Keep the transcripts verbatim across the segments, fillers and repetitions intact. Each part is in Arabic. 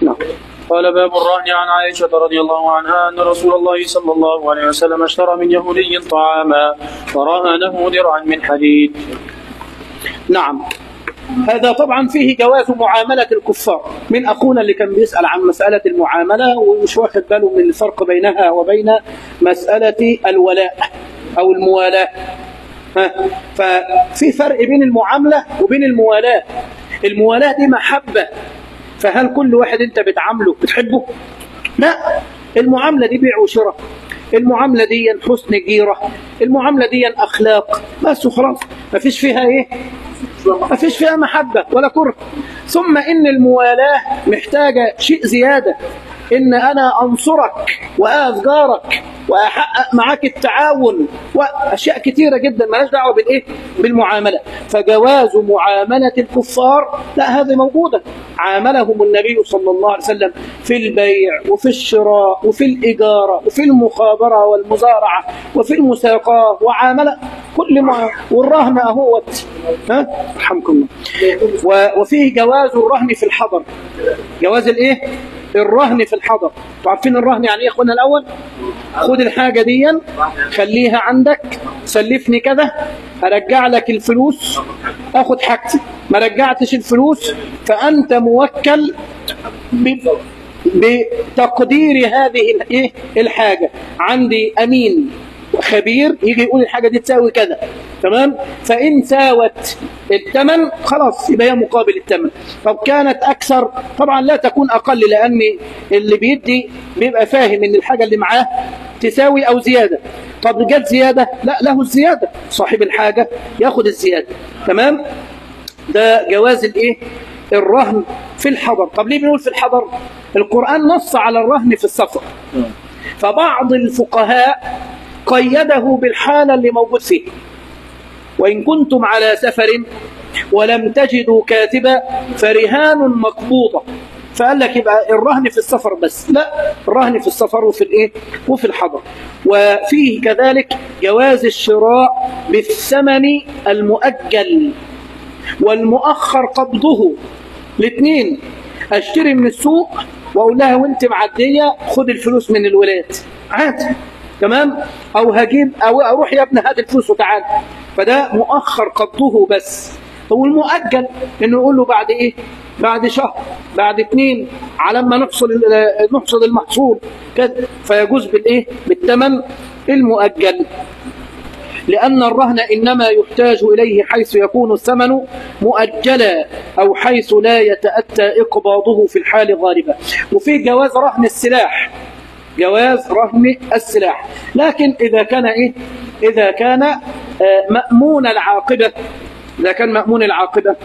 نعم. قال باب الرهن. عن عائشة رضي الله عنها أن رسول الله صلى الله عليه وسلم اشترى من يهودي طعاما فرهنه درعا من حديد. نعم. هذا طبعا فيه جواز معاملة الكفار. من أخونا اللي كان بيسأل عن مسألة المعاملة ومش واخد باله من الفرق بينها وبين مسألة الولاء أو الموالاة. ففي فرق بين المعاملة وبين الموالاة. الموالاة دي محبة، فهل كل واحد انت بتعامله بتحبه؟ لا، المعاملة دي بيع وشراء، المعاملة دي حسن جيرة، المعاملة دي أخلاق، بس وخلاص، ما فيش فيها ايه؟ ما فيش فيها محبة ولا كره. ثم إن الموالاة محتاجة شيء زيادة، إن أنا أنصرك وأقف جارك وأحقق معاك التعاون وأشياء كثيرة جدا مالهاش دعوة بالإيه؟ بالمعاملة. فجواز معاملة الكفار لا، هذه موجودة. عاملهم النبي صلى الله عليه وسلم في البيع وفي الشراء وفي الإجارة وفي المخابرة والمزارعة وفي المساقاة، وعامل كل ما، والرهن أهوت. ها رحمكم الله. وفيه جواز الرهن في الحضر. جواز الإيه؟ الرهن في الحضر. عارفين الرهن يعني ايه يا اخوانا؟ الاول خد الحاجه دي خليها عندك، سلفني كذا، ارجع لك الفلوس، اخد حاجتي. ما رجعتش الفلوس فانت موكل بتقدير هذه الايه الحاجه. عندي امين خبير يجي يقول الحاجه دي تساوي كذا، تمام؟ فان ساوت الثمن خلاص يبقى هي مقابل الثمن. طب كانت اكثر طبعا لا تكون اقل، لان اللي بيدي بيبقى فاهم ان الحاجه اللي معاه تساوي او زياده. طب جت زياده، لا، له الزياده، صاحب الحاجه ياخد الزياده، تمام؟ ده جواز الايه؟ الرهن في الحضر. طب ليه بنقول في الحضر؟ القرآن نص على الرهن في السفر، فبعض الفقهاء قيده بالحالة اللي موجود فيه. وإن كنتم على سفر ولم تجدوا كاتبا فرهان مقبوضة، فقال لك يبقى الرهن في السفر بس، لا، الرهن في السفر وفي الايه؟ وفي الحضر. وفيه كذلك جواز الشراء بالثمن المؤجل والمؤخر قبضه. الاثنين، اشتري من السوق واقول لها وانت معديه خد الفلوس من الولاد عادي، تمام؟ او هجيب او اروح يا ابني هات الفلوس وتعال، فده مؤخر قبضه بس. هو المؤجل انه يقول له بعد ايه؟ بعد شهر، بعد اثنين، على ما نحصل نحصل المحصول كده، فيجوز بالايه؟ بالثمن المؤجل. لأن الرهن إنما يحتاج إليه حيث يكون الثمن مؤجلا أو حيث لا يتأتى إقباضه في الحال غالبا. وفي جواز رهن السلاح، جواز رهن السلاح، لكن إذا كان إيه؟ إذا كان مأمون العاقبة، إذا كان مأمون العاقبة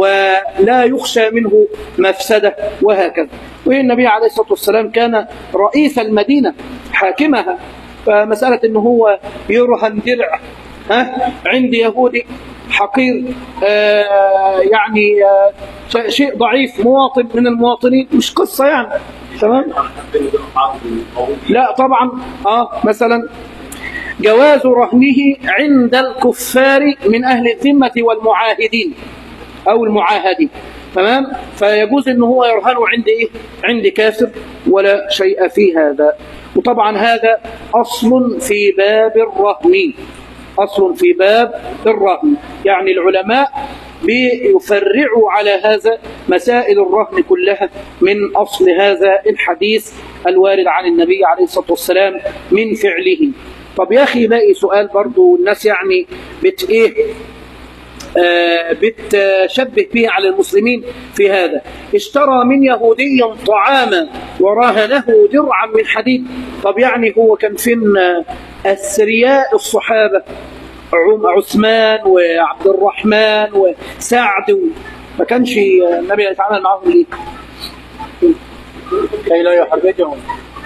ولا يخشى منه مفسدة وهكذا. والنبي عليه الصلاة والسلام كان رئيس المدينة حاكمها، فمسألة إنه هو يرهن درع ها عند يهودي حقير، آه يعني آه شيء ضعيف، مواطن من المواطنين، مش قصة يعني، تمام؟ لا طبعا. اه مثلا جواز رهنه عند الكفار من أهل الذمة والمعاهدين أو المعاهدين، تمام؟ فيجوز إنه هو يرهنه عند إيه؟ عند كافر، ولا شيء في هذا. وطبعا هذا أصل في باب الرهن، أصل في باب الرهن. يعني العلماء بيفرعوا على هذا مسائل الرهن كلها من أصل هذا الحديث الوارد عن النبي عليه الصلاة والسلام من فعله. طب يا أخي باقي سؤال برضو الناس يعني بت إيه آه بتشبه به على المسلمين في هذا. اشترى من يهودي طعاما ورهنه درعا من حديد. طب يعني هو كان فين أثرياء الصحابة، عثمان وعبد الرحمن وسعد، ما كانش النبي يتعامل معهم ليه؟ كي لا يحرجهم.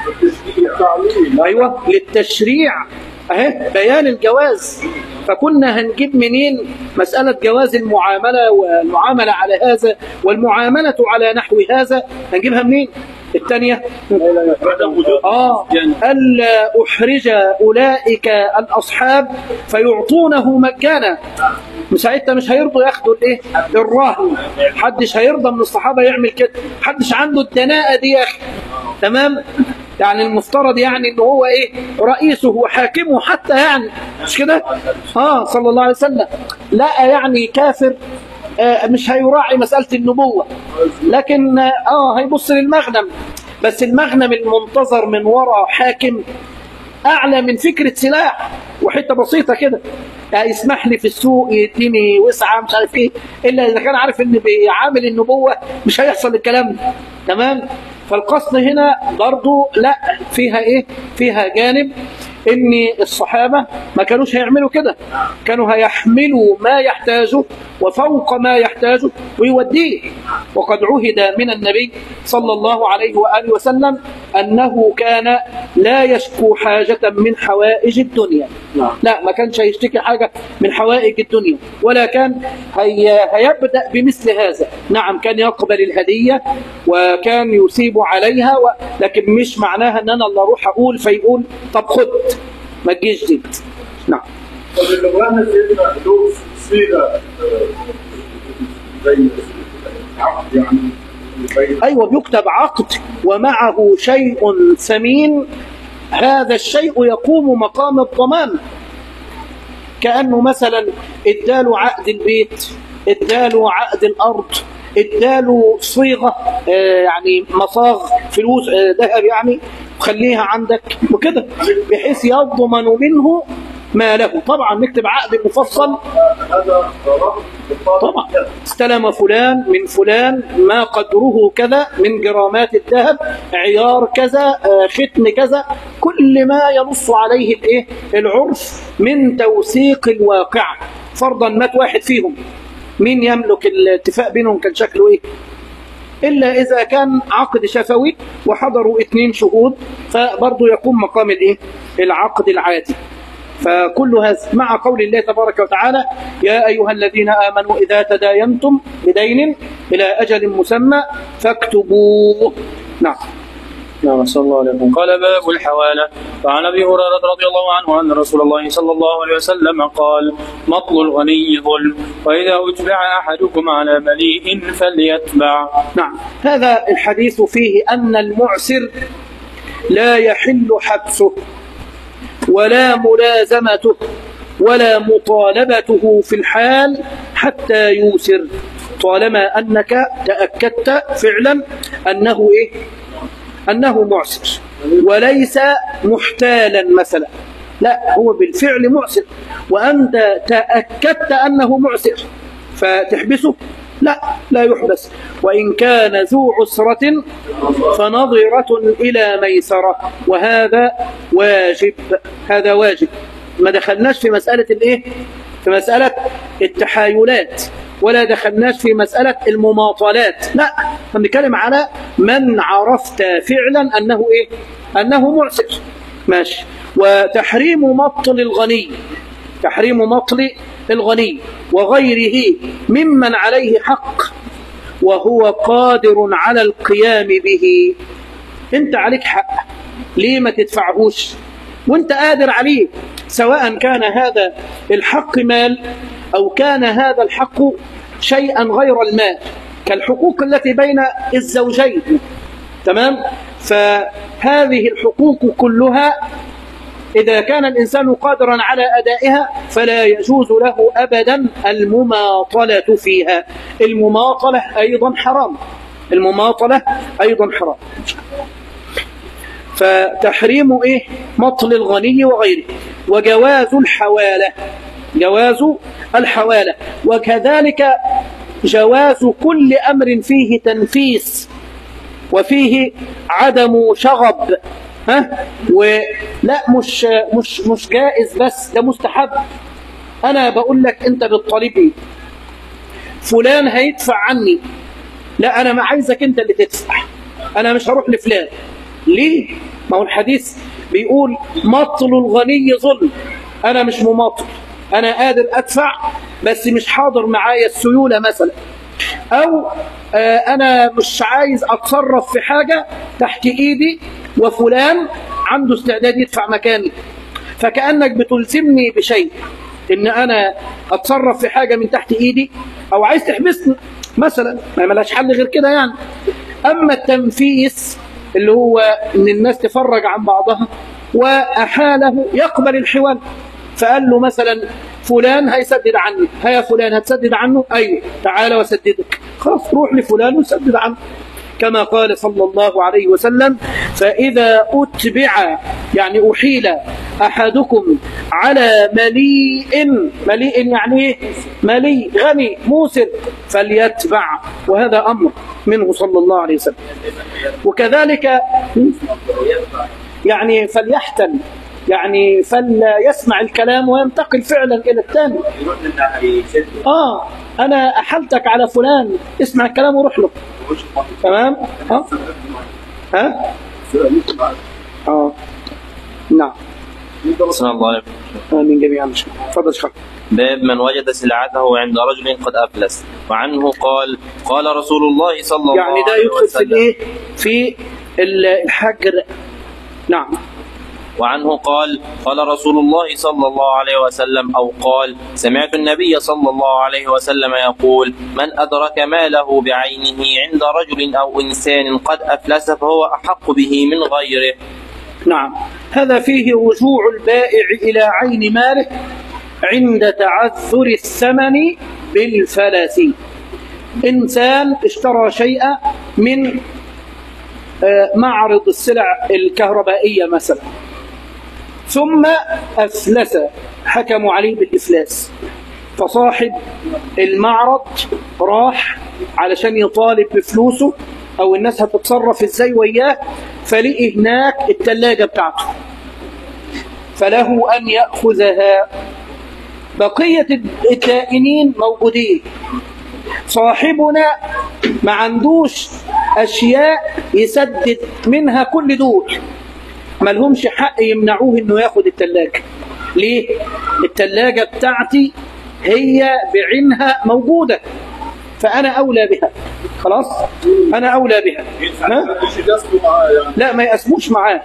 أيوة، للتشريع، اهي بيان الجواز. فكنا هنجيب منين مسألة جواز المعاملة والمعاملة على هذا والمعاملة على نحو هذا؟ هنجيبها منين؟ الثانية آه ألا أحرج أولئك الأصحاب فيعطونه مجانا. ساعتها مش هيرضوا ياخدوا الايه الرهن. محدش هيرضى من الصحابه يعمل كده، محدش عنده الدناءه دي يا اخي. تمام. يعني المفترض يعني ان هو ايه رئيسه وحاكمه حتى، يعني مش كده؟ اه صلى الله عليه وسلم لا يعني كافر آه مش هيراعي مساله النبوه، لكن اه هيبص للمغنم. بس المغنم المنتظر من وراء حاكم اعلى من فكره سلاح وحته بسيطه كده. يعني يسمح لي في السوق يديني وسعه مش عارف ايه، الا اذا كان عارف ان بيعامل النبوه مش هيحصل الكلام ده. تمام. فالقصد هنا برضو لا فيها ايه فيها جانب ان الصحابه ما كانوش هيعملوا كده، كانوا هيحملوا ما يحتاجه وفوق ما يحتاجه ويوديه. وقد عهد من النبي صلى الله عليه واله وسلم انه كان لا يشكو حاجه من حوائج الدنيا. لا ما كانش هيشتكي حاجه من حوائج الدنيا، ولا كان هي هيبدا بمثل هذا. نعم كان يقبل الهديه وكان يثيب عليها و... لكن مش معناها ان انا اللي اروح اقول فيقول طب خد ما تجيش دي. نعم. طب الرهن سيدنا له صيغه زي عقد يعني. ايوه بيكتب عقد ومعه شيء ثمين، هذا الشيء يقوم مقام الضمان. كأنه مثلا اداله عقد البيت، اداله عقد الارض، اداله صيغه آه يعني مصاغ فلوس ذهب آه يعني، وخليها عندك وكده بحيث يضمن منه ما له. طبعا نكتب عقد مفصل. طبعا استلم فلان من فلان ما قدره كذا من جرامات الذهب، عيار كذا، ختم كذا، كل ما ينص عليه الايه العرف من توثيق الواقع. فرضا مات واحد فيهم، مين يملك الاتفاق بينهم كان شكله ايه؟ إلا إذا كان عقد شفوي وحضروا اثنين شهود فبرضه يقوم مقام الايه العقد العادي. فكل هذا مع قول الله تبارك وتعالى يا أيها الذين آمنوا إذا تداينتم بدين إلى أجل مسمى فاكتبوه. نعم. نعم صلى الله عليه وسلم. قال باب الحوالة. وعن أبي هريرة رضي الله عنه أن رسول الله صلى الله عليه وسلم قال مطل الغني ظلم، وإذا أتبع أحدكم على مليء فليتبع. نعم. هذا الحديث فيه أن المعسر لا يحل حبسه ولا ملازمته ولا مطالبته في الحال حتى يوسر، طالما أنك تأكدت فعلا أنه إيه؟ أنه معسر وليس محتالا مثلا، لا هو بالفعل معسر وأنت تأكدت أنه معسر فتحبسه؟ لا لا يحبس. وإن كان ذو عسرة فنظرة إلى ميسرة، وهذا واجب. هذا واجب. ما دخلناش في مسألة الإيه؟ في مسألة التحايلات، ولا دخلناش في مسألة المماطلات، لا هنتكلم على من عرفت فعلا أنه إيه؟ أنه معسر. ماشي. وتحريم مطل الغني، تحريم مطل الغني وغيره ممن عليه حق وهو قادر على القيام به. انت عليك حق، ليه ما تدفعهوش وانت قادر عليه؟ سواء كان هذا الحق مال أو كان هذا الحق شيئا غير المال، كالحقوق التي بين الزوجين. تمام. فهذه الحقوق كلها إذا كان الإنسان قادرا على أدائها فلا يجوز له أبدا المماطلة فيها. المماطلة أيضا حرام، المماطلة أيضا حرام. فتحريم إيه؟ مطل الغني وغيره. وجواز الحوالة، جواز الحوالة، وكذلك جواز كل أمر فيه تنفيس وفيه عدم شغب. ها؟ ولا مش مش مش جائز بس، ده مستحب. أنا بقول لك أنت بالطالبي فلان هيدفع عني، لا أنا ما عايزك أنت اللي تدفع، أنا مش هروح لفلان. ليه؟ ما هو الحديث بيقول مطل الغني ظلم. أنا مش مماطل، أنا قادر أدفع بس مش حاضر معايا السيولة مثلا، أو آه أنا مش عايز أتصرف في حاجة تحت إيدي وفلان عنده استعداد يدفع مكاني، فكأنك بتلزمني بشيء ان انا اتصرف في حاجه من تحت ايدي، او عايز تحبسني مثلا، ما ملهاش حل غير كده يعني. اما التنفيس اللي هو ان الناس تفرج عن بعضها، واحاله يقبل الحوال، فقال له مثلا فلان هيسدد عني، هيا فلان هتسدد عنه؟ ايوه تعالى وسددك، خلاص روح لفلان وسدد عنه، كما قال صلى الله عليه وسلم: فإذا أتبع يعني أحيل أحدكم على مليء، مليء يعني إيه؟ مليء غني موسر، فليتبع، وهذا أمر منه صلى الله عليه وسلم. وكذلك يعني فليحتل، يعني فلا يسمع الكلام وينتقل فعلا إلى الثاني. آه أنا أحلتك على فلان، اسمع الكلام وروح له. تمام؟ ها؟ ها؟ اه نعم. صلى الله عليه وسلم. آمين جميعا. تفضل شيخ. باب من وجد سلعته عند رجل قد أفلس. وعنه قال: قال رسول الله صلى الله عليه وسلم. يعني ده يدخل في الايه؟ في الحجر. نعم. وعنه قال: قال رسول الله صلى الله عليه وسلم، أو قال: سمعت النبي صلى الله عليه وسلم يقول: من أدرك ماله بعينه عند رجل أو إنسان قد أفلس فهو أحق به من غيره. نعم. هذا فيه رجوع البائع إلى عين ماله عند تعذر الثمن بالفلس. إنسان اشترى شيئا من معرض السلع الكهربائية مثلا، ثم أفلس، حكموا عليه بالإفلاس، فصاحب المعرض راح علشان يطالب بفلوسه، أو الناس هتتصرف إزاي وياه، فلقي هناك التلاجة بتاعته، فله أن يأخذها. بقية الدائنين موجودين، صاحبنا ما عندوش أشياء يسدد منها كل دول، ما لهمش حق يمنعوه انه ياخد التلاجة. ليه؟ التلاجة بتاعتي هي بعينها موجودة، فأنا أولى بها. خلاص؟ أنا أولى بها. ها؟ لا ما يقسموش معاه.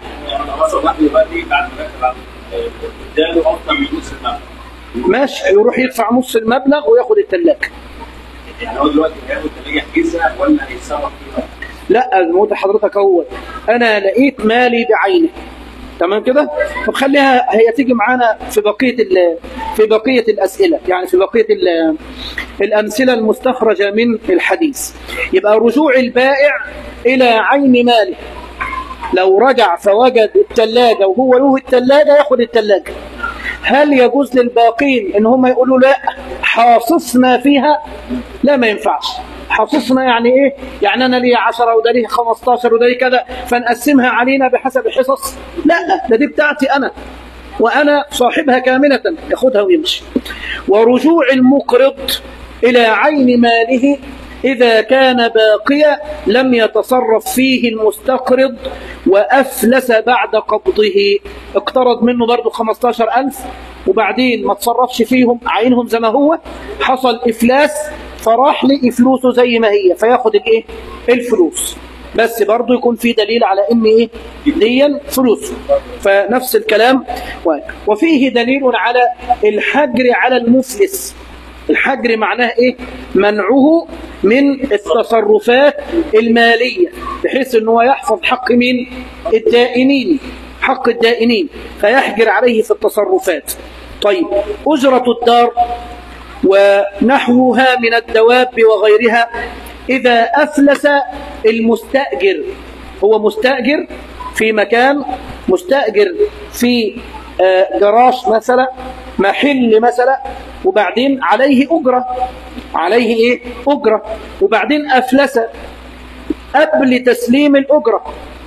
ماشي، يروح يدفع نص المبلغ وياخد التلاجة. يعني هو دلوقتي هياخد التلاجة يحجزها ولا هيتصرف فيها؟ لا موت حضرتك، أول أنا لقيت مالي بعينه، تمام كده؟ طب خليها هي تيجي معانا في بقية في بقية الأسئلة، يعني في بقية الأمثلة المستخرجة من الحديث. يبقى رجوع البائع إلى عين ماله، لو رجع فوجد التلاجة وهو له التلاجة ياخد التلاجة. هل يجوز للباقين إن هم يقولوا لا حاصصنا فيها؟ لا ما ينفعش. حاصصنا يعني ايه؟ يعني انا لي عشرة وده ليه خمستاشر وده ليه كذا، فنقسمها علينا بحسب الحصص؟ لا، ده دي بتاعتي انا وانا صاحبها كاملة، ياخدها ويمشي. ورجوع المقرض الى عين ماله اذا كان باقيا لم يتصرف فيه المستقرض وافلس بعد قبضه. اقترض منه برضه خمستاشر ألف وبعدين ما تصرفش فيهم، عينهم زي ما هو، حصل افلاس فراح لقي فلوسه زي ما هي، فياخد الايه؟ الفلوس، بس برضه يكون في دليل على ان ايه؟ دي فلوسه. فنفس الكلام. وفيه دليل على الحجر على المفلس. الحجر معناه ايه؟ منعه من التصرفات المالية، بحيث انه يحفظ حق مين؟ الدائنين، حق الدائنين، فيحجر عليه في التصرفات. طيب، أجرة الدار ونحوها من الدواب وغيرها إذا أفلس المستأجر، هو مستأجر في مكان، مستأجر في جراج مثلا، محل مثلا، وبعدين عليه أجرة، عليه إيه؟ أجرة، وبعدين أفلس قبل تسليم الأجرة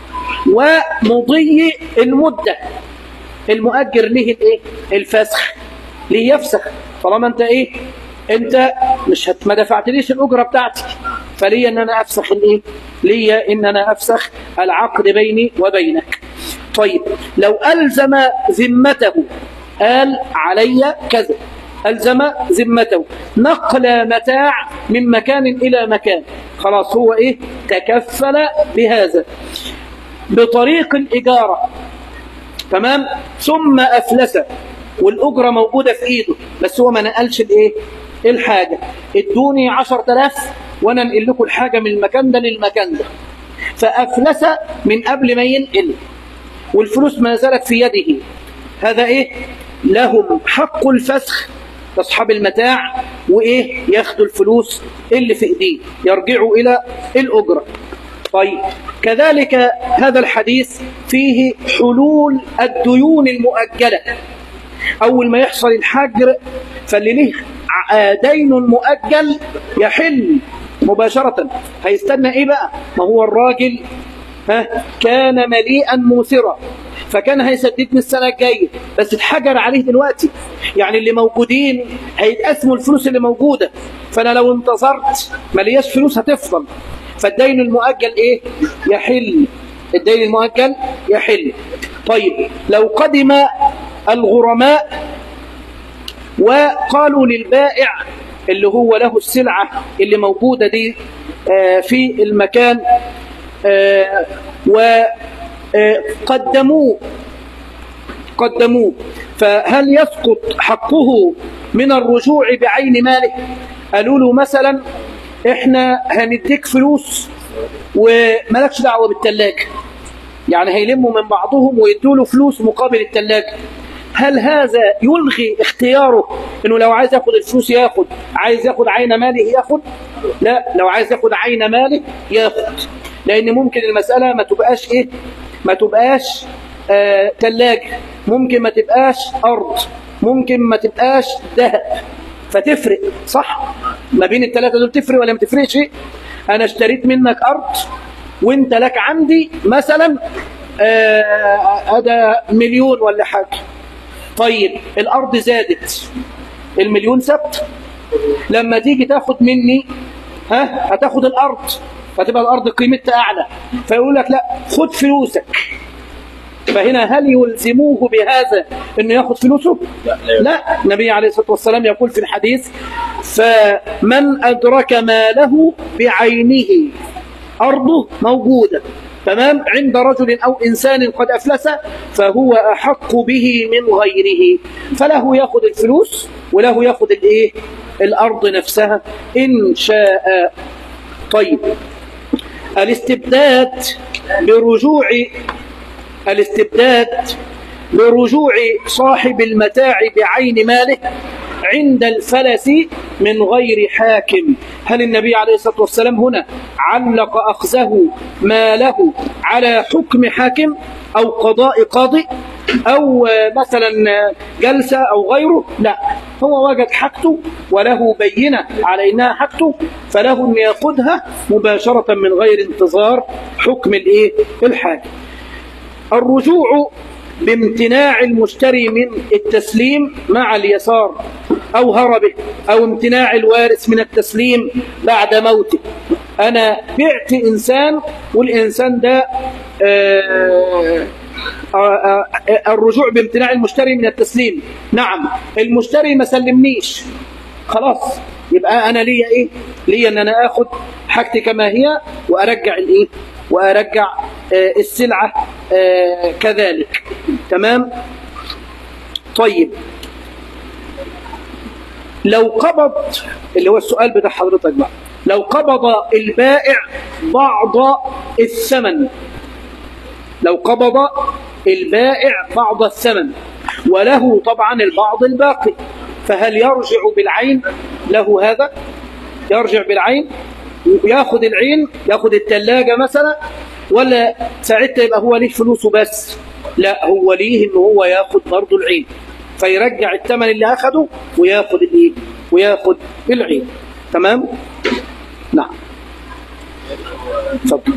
ومضي المدة، المؤجر له الإيه؟ الفسخ، ليه يفسخ؟ طالما أنت إيه؟ أنت مش هت... ما دفعتليش الأجرة بتاعتي، فلي أن أنا أفسخ الإيه؟ لي أن أنا أفسخ العقد بيني وبينك. طيب، لو ألزم ذمته، قال علي كذا، ألزم ذمته نقل متاع من مكان إلى مكان، خلاص هو إيه؟ تكفل بهذا بطريق الإجارة، تمام؟ ثم أفلس والأجرة موجودة في إيده، بس هو ما نقلش الإيه؟ الحاجة. ادوني عشرة آلاف وأنا أنقل لكم الحاجة من المكان ده للمكان ده، فأفلس من قبل ما ينقل والفلوس ما زالت في يده، هذا إيه؟ لهم حق الفسخ أصحاب المتاع، وإيه؟ ياخدوا الفلوس اللي في إيديه، يرجعوا إلى الأجرة. طيب كذلك هذا الحديث فيه حلول الديون المؤجلة. أول ما يحصل الحجر فاللي له دين مؤجل يحل مباشرة. هيستنى إيه بقى؟ ما هو الراجل ها كان مليئا موسرا، فكان هيسددني السنة الجاية، بس اتحجر عليه دلوقتي، يعني اللي موجودين هيتقسموا الفلوس اللي موجودة، فأنا لو انتظرت ما لياش فلوس هتفضل، فالدين المؤجل إيه؟ يحل. الدين المؤجل يحل. طيب لو قدم الغرماء وقالوا للبائع اللي هو له السلعة اللي موجودة دي في المكان وقدموه قدموه فهل يسقط حقه من الرجوع بعين ماله؟ قالوا له مثلا احنا هنديك فلوس وملكش دعوة بالتلاجة، يعني هيلموا من بعضهم ويدوا له فلوس مقابل التلاجة، هل هذا يلغي اختياره انه لو عايز ياخد الفلوس ياخد، عايز ياخد عين ماله ياخد؟ لا، لو عايز ياخد عين ماله ياخد، لان ممكن المسألة ما تبقاش ايه، ما تبقاش آه تلاجة، ممكن ما تبقاش ارض، ممكن ما تبقاش ذهب، فتفرق صح ما بين الثلاثة دول، تفرق ولا ما تفرقش؟ انا اشتريت منك ارض وانت لك عندي مثلا هذا آه مليون ولا حاجة، طيب الارض زادت، المليون ثبت، لما تيجي تاخد مني ها هتاخد الارض، فتبقى الارض قيمتها اعلى، فيقول لك لا خد فلوسك. فهنا هل يلزموه بهذا انه ياخد فلوسه؟ لا، النبي عليه الصلاة والسلام يقول في الحديث فمن أدرك ماله بعينه، أرضه موجودة تمام عند رجل أو إنسان قد أفلس، فهو أحق به من غيره، فله ياخد الفلوس وله ياخد الإيه؟ الأرض نفسها إن شاء. طيب الاستبداد برجوع الاستبداد برجوع صاحب المتاع بعين ماله عند الفلس من غير حاكم، هل النبي عليه الصلاة والسلام هنا علق أخذه ماله على حكم حاكم أو قضاء قاضي أو مثلا جلسة أو غيره؟ لا، هو وجد حاجته وله بينة على إنها حاجته، فله أن يأخذها مباشرة من غير انتظار حكم الإيه؟ الحاكم. الرجوع بامتناع المشتري من التسليم مع اليسار أو هربه، أو امتناع الوارث من التسليم بعد موته. أنا بعت إنسان والإنسان ده آآ آآ الرجوع بامتناع المشتري من التسليم، نعم المشتري ما سلمنيش خلاص، يبقى أنا ليا إيه؟ ليا أن أنا أخذ حاجتي كما هي وأرجع الإيه؟ وأرجع آه السلعة آه كذلك. تمام. طيب لو قبض، اللي هو السؤال بتاع حضرتك بقى، لو قبض البائع بعض الثمن، لو قبض البائع بعض الثمن وله طبعا البعض الباقي، فهل يرجع بالعين له؟ هذا يرجع بالعين، ياخد العين، ياخد الثلاجة مثلا، ولا ساعتها يبقى هو ليه فلوسه بس؟ لا، هو ليه انه هو ياخد برضه العين، فيرجع الثمن اللي اخده وياخد الايه؟ وياخد العين. تمام. نعم اتفضل.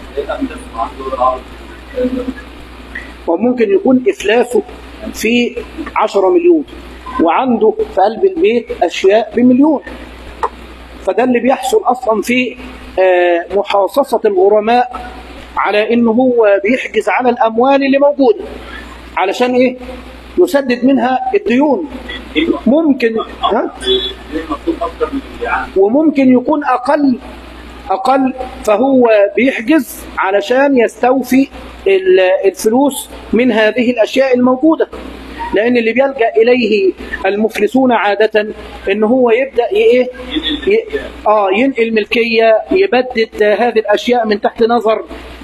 وممكن يكون افلاسه في عشرة مليون وعنده في قلب البيت اشياء بمليون، فده اللي بيحصل اصلا في محاصصة الغرماء، على انه هو بيحجز على الاموال اللي موجودة علشان ايه؟ يسدد منها الديون. ممكن ها؟ وممكن يكون اقل اقل فهو بيحجز علشان يستوفي الفلوس من هذه الاشياء الموجودة. لأن اللي بيلجأ إليه المفلسون عادة إن هو يبدأ إيه ي... آه ينقل ملكية، يبدد هذه الأشياء من تحت نظر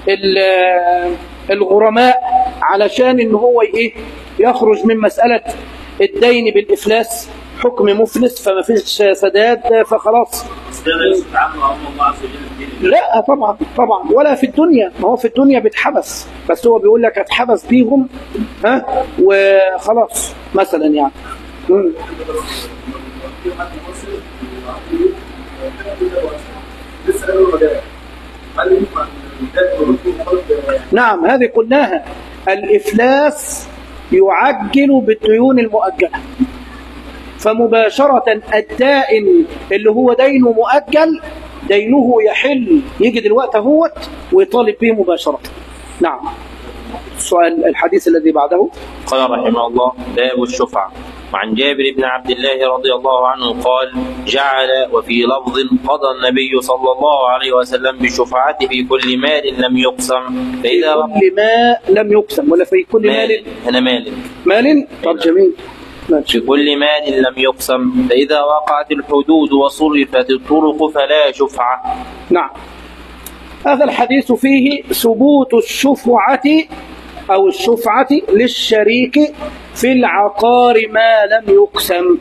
الغرماء علشان إن هو إيه يخرج من مسألة الدين بالإفلاس، حكم مفلس فما فيش سداد فخلاص. لا طبعا طبعا، ولا في الدنيا، ما هو في الدنيا بيتحبس، بس هو بيقول لك اتحبس بيهم ها وخلاص مثلا يعني. مم. نعم هذه قلناها، الإفلاس يعجل بالديون المؤجلة، فمباشرة الدائن اللي هو دينه مؤجل دينه يحل، يجي دلوقتي اهوت ويطالب به مباشرة. نعم. السؤال الحديث الذي بعده. قال رحمه الله: باب الشفعة. وعن جابر بن عبد الله رضي الله عنه قال: جعل وفي لفظ قضى النبي صلى الله عليه وسلم بالشفعة في كل مال لم يقسم، فإذا في كل ما لم يقسم ولا في كل مال؟ مال أنا مال مال. طب جميل. في كل مال لم يقسم، فإذا وقعت الحدود وصرفت الطرق فلا شفعة. نعم. هذا الحديث فيه ثبوت الشفعة أو الشفعة للشريك في العقار ما لم يقسم.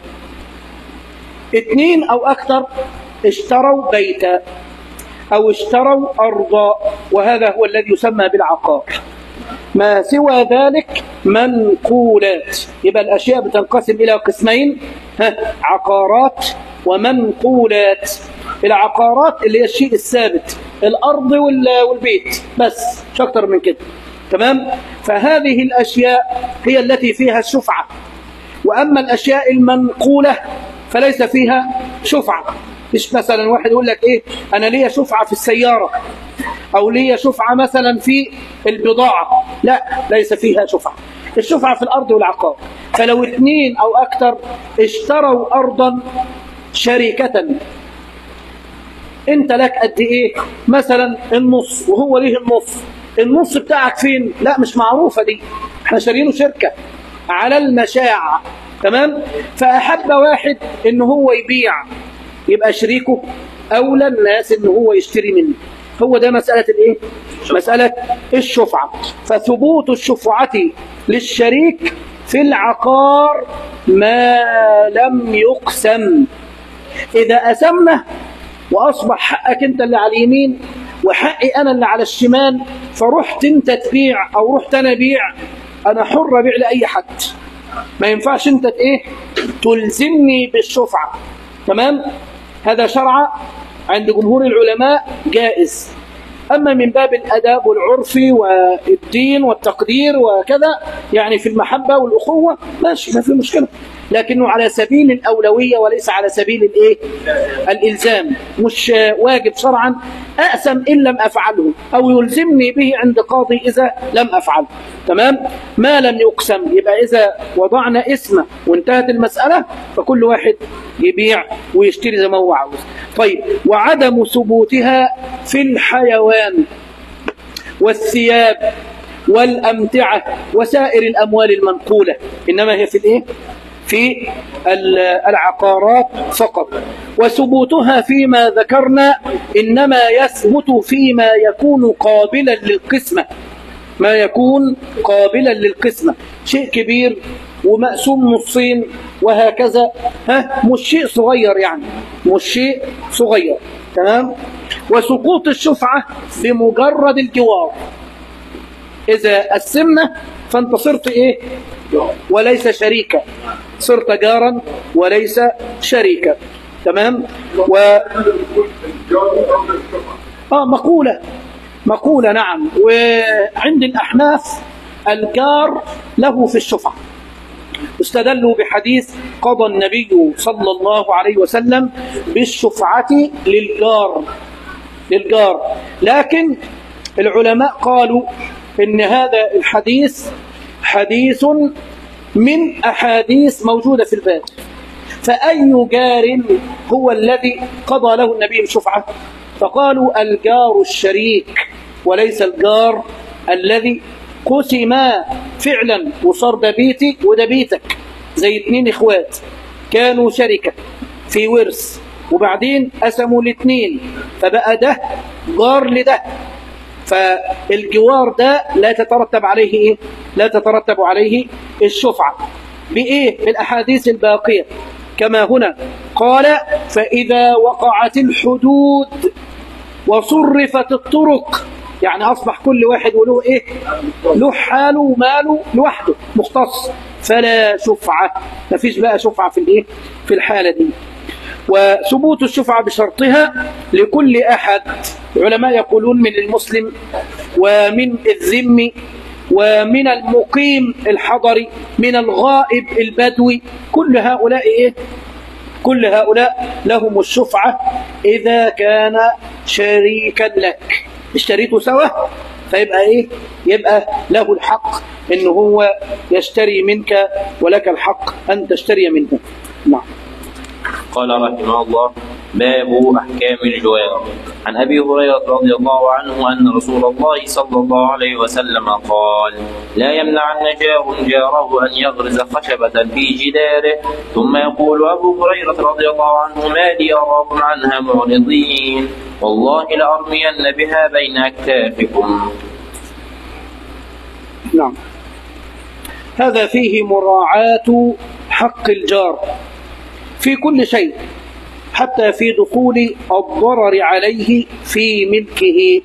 اثنين أو أكثر اشتروا بيتا أو اشتروا أرضا، وهذا هو الذي يسمى بالعقار. ما سوى ذلك منقولات، يبقى الأشياء بتنقسم إلى قسمين، ها عقارات ومنقولات. العقارات اللي هي الشيء الثابت، الأرض والبيت بس، مش أكتر من كده. تمام؟ فهذه الأشياء هي التي فيها الشفعة. وأما الأشياء المنقولة فليس فيها شفعة. مش مثلا واحد يقول لك إيه أنا ليا شفعة في السيارة أو ليا شفعة مثلا في البضاعة، لا ليس فيها شفعة. الشفعة في الأرض والعقار. فلو اثنين أو أكثر اشتروا أرضا شركة، أنت لك قد إيه؟ مثلا النص وهو ليه النص. النص بتاعك فين؟ لا مش معروفة دي، احنا شارينه شركة على المشاع. تمام؟ فأحب واحد إن هو يبيع، يبقى شريكه أولى الناس إن هو يشتري منه. هو ده مسألة الإيه؟ مسألة الشفعة. فثبوت الشفعة للشريك في العقار ما لم يقسم. إذا أسمنا وأصبح حقك أنت اللي على اليمين وحقي أنا اللي على الشمال، فرحت أنت تبيع أو رحت أنا بيع، أنا حر أبيع لأي حد، ما ينفعش أنت إيه تلزمني بالشفعة. تمام؟ هذا شرع عند جمهور العلماء جائز. أما من باب الأداب والعرف والدين والتقدير وكذا، يعني في المحبة والأخوة ماشي، ما في مشكلة، لكنه على سبيل الأولوية وليس على سبيل الإيه؟ الإلزام. مش واجب شرعا أأسم إن لم أفعله، أو يلزمني به عند قاضي إذا لم أفعله. تمام؟ ما لم يقسم، يبقى إذا وضعنا اسمه وانتهت المسألة فكل واحد يبيع ويشتري زي ما هو عاوز. طيب، وعدم ثبوتها في الحيوان والثياب والأمتعة وسائر الأموال المنقولة، إنما هي في الإيه؟ في العقارات فقط. وثبوتها فيما ذكرنا إنما يثبت فيما يكون قابلا للقسمة، ما يكون قابلا للقسمة، شيء كبير ومقسوم نصين وهكذا، ها مش شيء صغير، يعني مش شيء صغير. تمام؟ وسقوط الشفعة بمجرد الجوار. إذا قسمنا فأنت صرت إيه؟ وليس شريكا، صرت جارا وليس شريكا. تمام؟ و آه مقولة مقولة نعم. وعند الأحناف الجار له في الشفعة، استدلوا بحديث قضى النبي صلى الله عليه وسلم بالشفعة للجار للجار لكن العلماء قالوا إن هذا الحديث حديث من أحاديث موجودة في الباب، فأي جار هو الذي قضى له النبي بالشفعة؟ فقالوا الجار الشريك وليس الجار الذي قسما فعلا وصار ده بيتي وده بيتك، زي اتنين اخوات كانوا شركة في ورث وبعدين قسموا الاثنين فبقى ده جار لده، فالجوار ده لا تترتب عليه ايه؟ لا تترتب عليه الشفعة. بإيه؟ بالأحاديث الباقية كما هنا قال: فإذا وقعت الحدود وصرفت الطرق، يعني أصبح كل واحد وله إيه؟ له حاله وماله لوحده مختص، فلا شفعة، ما فيش بقى شفعة في الإيه؟ في الحالة دي. وثبوت الشفعة بشرطها لكل أحد، العلماء يقولون من المسلم ومن الذم ومن المقيم الحضري من الغائب البدوي، كل هؤلاء إيه؟ كل هؤلاء لهم الشفعة إذا كان شريكا لك، اشتريته سوا فيبقى إيه؟ يبقى له الحق إنه هو يشتري منك ولك الحق أن تشتري منه. نعم. قال رحمه الله: باب أحكام الجوار. عن أبي هريرة رضي الله عنه أن رسول الله صلى الله عليه وسلم قال: لا يمنعن جار جاره أن يغرز خشبة في جداره. ثم يقول أبو هريرة رضي الله عنه: ما لي أراكم عنها معرضين، والله لأرمين بها بين أكتافكم. نعم. هذا فيه مراعاة حق الجار في كل شيء، حتى في دخول الضرر عليه في ملكه،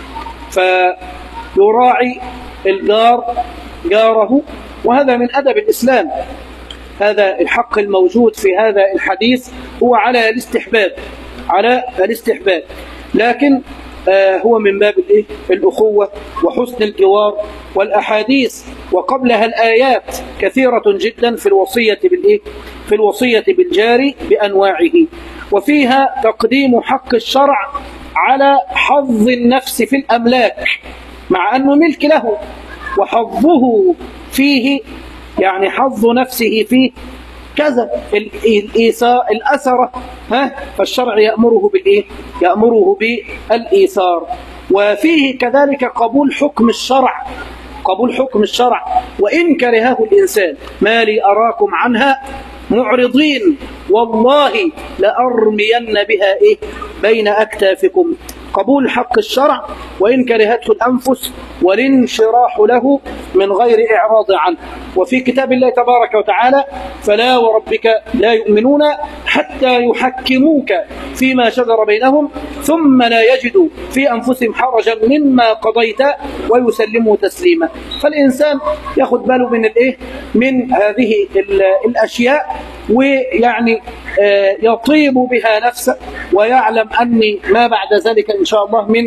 فيراعي الجار جاره، وهذا من أدب الإسلام. هذا الحق الموجود في هذا الحديث هو على الاستحباب، على الاستحباب، لكن آه هو من باب الإيه؟ الأخوة وحسن الجوار. والأحاديث وقبلها الآيات كثيرة جدا في الوصية بالإيه؟ في الوصية بالجار بأنواعه، وفيها تقديم حق الشرع على حظ النفس في الأملاك، مع أنه ملك له وحظه فيه، يعني حظ نفسه فيه كذا الإيثار الأثرة، ها فالشرع يأمره بالإيه؟ يأمره بالإيثار. وفيه كذلك قبول حكم الشرع، قبول حكم الشرع وإن كرهه الإنسان. ما لي أراكم عنها معرضين، والله لأرمين بها إيه؟ بين أكتافكم. قبول حق الشرع وإن كرهته الأنفس، والانشراح له من غير إعراض عنه. وفي كتاب الله تبارك وتعالى: فلا وربك لا يؤمنون حتى يحكموك فيما شجر بينهم ثم لا يجدوا في أنفسهم حرجا مما قضيت ويسلموا تسليما. فالإنسان ياخد باله من الإيه؟ من هذه الأشياء، ويعني يطيب بها نفسه، ويعلم أني ما بعد ذلك إن شاء الله من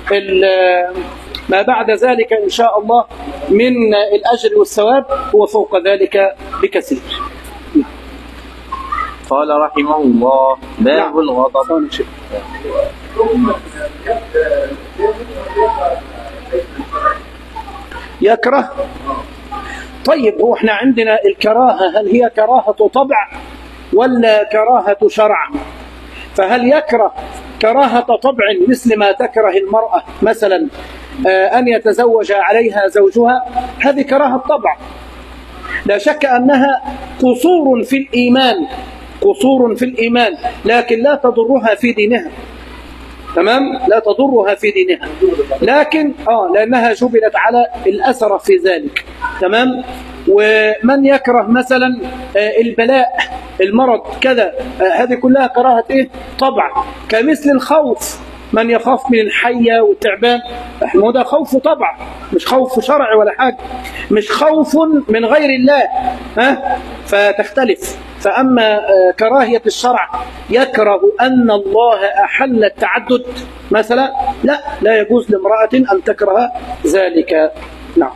ما بعد ذلك إن شاء الله من الأجر والثواب هو فوق ذلك بكثير. قال رحمه الله: باب الغضب. يكره. طيب، هو احنا عندنا الكراهة هل هي كراهة طبع ولا كراهة شرع؟ فهل يكره كراهة طبع مثل ما تكره المرأة مثلا أن يتزوج عليها زوجها؟ هذه كراهة طبع، لا شك أنها قصور في الإيمان، قصور في الإيمان، لكن لا تضرها في دينها. تمام؟ لا تضرها في دينها، لكن آه لأنها جبلت على الأثر في ذلك. تمام؟ ومن يكره مثلا البلاء، المرض، كذا، هذه كلها كراهة إيه؟ طبع. كمثل الخوف، من يخاف من الحية والتعبان، احنا ده خوف طبع، مش خوف شرع ولا حاجة، مش خوف من غير الله، ها؟ فتختلف. فأما كراهية الشرع يكره أن الله أحل التعدد مثلا، لا لا يجوز لامرأة أن تكره ذلك. نعم.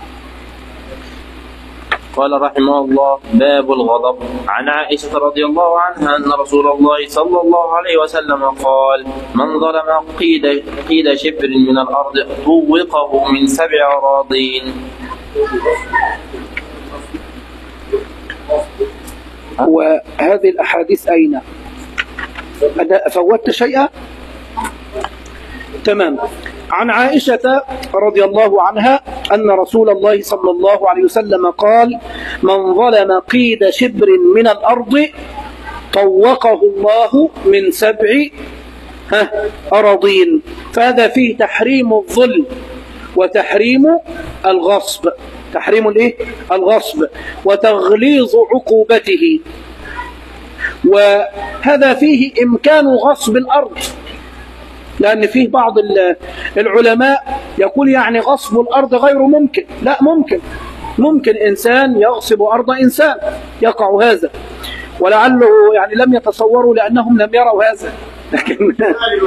قال رحمه الله: باب الغضب. عن عائشة رضي الله عنها أن رسول الله صلى الله عليه وسلم قال: من ظلم قيد, قيد شبر من الأرض طوقه من سبع أراضين. وهذه الأحاديث أين؟ فوتت شيئا؟ تمام. عن عائشة رضي الله عنها أن رسول الله صلى الله عليه وسلم قال: من ظلم قيد شبر من الأرض طوقه الله من سبع أراضين. فهذا فيه تحريم الظلم وتحريم الغصب، تحريم الايه؟ الغصب وتغليظ عقوبته. وهذا فيه إمكان غصب الأرض، لأن فيه بعض العلماء يقول يعني غصب الأرض غير ممكن. لا، ممكن، ممكن إنسان يغصب أرض إنسان، يقع هذا، ولعله يعني لم يتصوروا لأنهم لم يروا هذا. لكن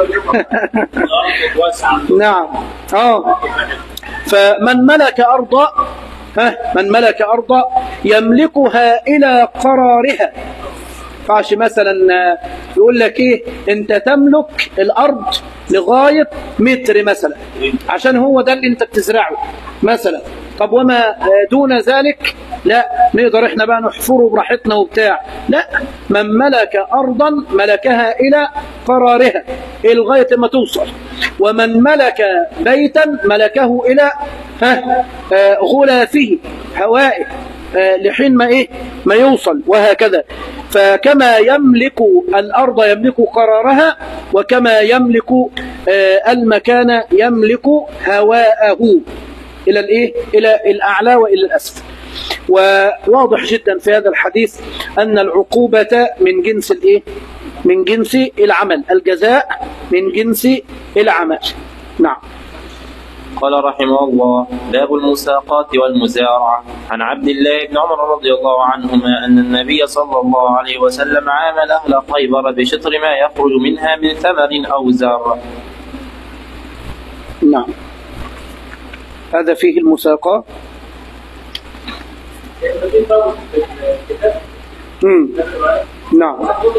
نعم آه فمن ملك أرضا ها من ملك أرضا يملكها إلى قرارها. فعش مثلا يقول لك ايه، انت تملك الارض لغايه متر مثلا عشان هو ده اللي انت بتزرعه مثلا. طب وما دون ذلك لا، نقدر احنا بقى نحفره براحتنا وبتاع. لا، من ملك ارضا ملكها الى قرارها لغايه ما توصل. ومن ملك بيتا ملكه الى ها غلافه هوائه لحين ما ايه ما يوصل، وهكذا. فكما يملك الأرض يملك قرارها، وكما يملك المكان يملك هواءه إلى الإيه؟ إلى الأعلى وإلى الأسفل. وواضح جدا في هذا الحديث أن العقوبة من جنس الإيه؟ من جنس العمل، الجزاء من جنس العمل. نعم. قال رحمه الله: باب المساقات والمزارعة. عن عبد الله بن عمر رضي الله عنهما أن النبي صلى الله عليه وسلم عامل أهل خيبر بشطر ما يخرج منها من ثمر أو زرع. نعم، هذا فيه المساقات. امم نعم.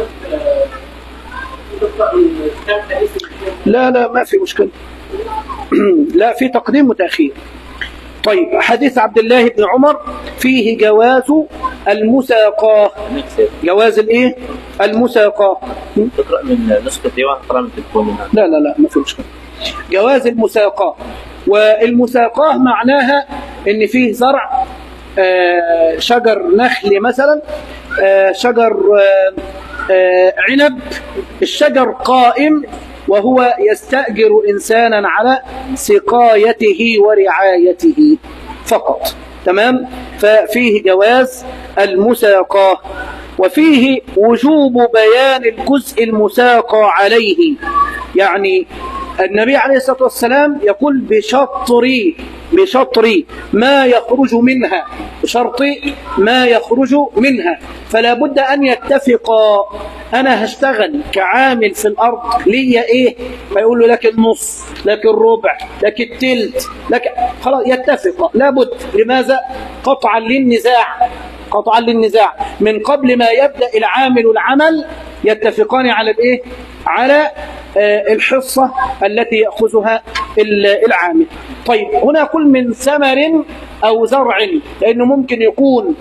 لا لا ما في مشكلة. لا، في تقديم وتأخير. طيب، حديث عبد الله بن عمر فيه جواز المساقاه. جواز الايه؟ المساقاه. تقرأ من نسخة ايه واقرأ من تلفون؟ لا لا لا ما في مشكلة. جواز المساقاه. والمساقاه معناها ان فيه زرع، آه شجر نخل مثلا، آه شجر آه آه عنب. الشجر قائم وهو يستأجر إنسانا على سقايته ورعايته فقط. تمام؟ ففيه جواز المساقاه. وفيه وجوب بيان الجزء المساقى عليه. يعني النبي عليه الصلاة والسلام يقول بشطر بشطر ما يخرج منها، بشرط ما يخرج منها. فلا بد أن يتفقا. أنا هشتغل كعامل في الأرض، لي إيه؟ فيقول له لك النص، لك الربع، لك التلت، لك خلاص يتفقا. لا بد. لماذا؟ قطعا للنزاع، قطعا للنزاع. من قبل ما يبدأ العامل العمل يتفقان على الإيه؟ على الحصة التي يأخذها العامل. طيب، هنا كل من ثمر أو زرع، لأنه ممكن يكون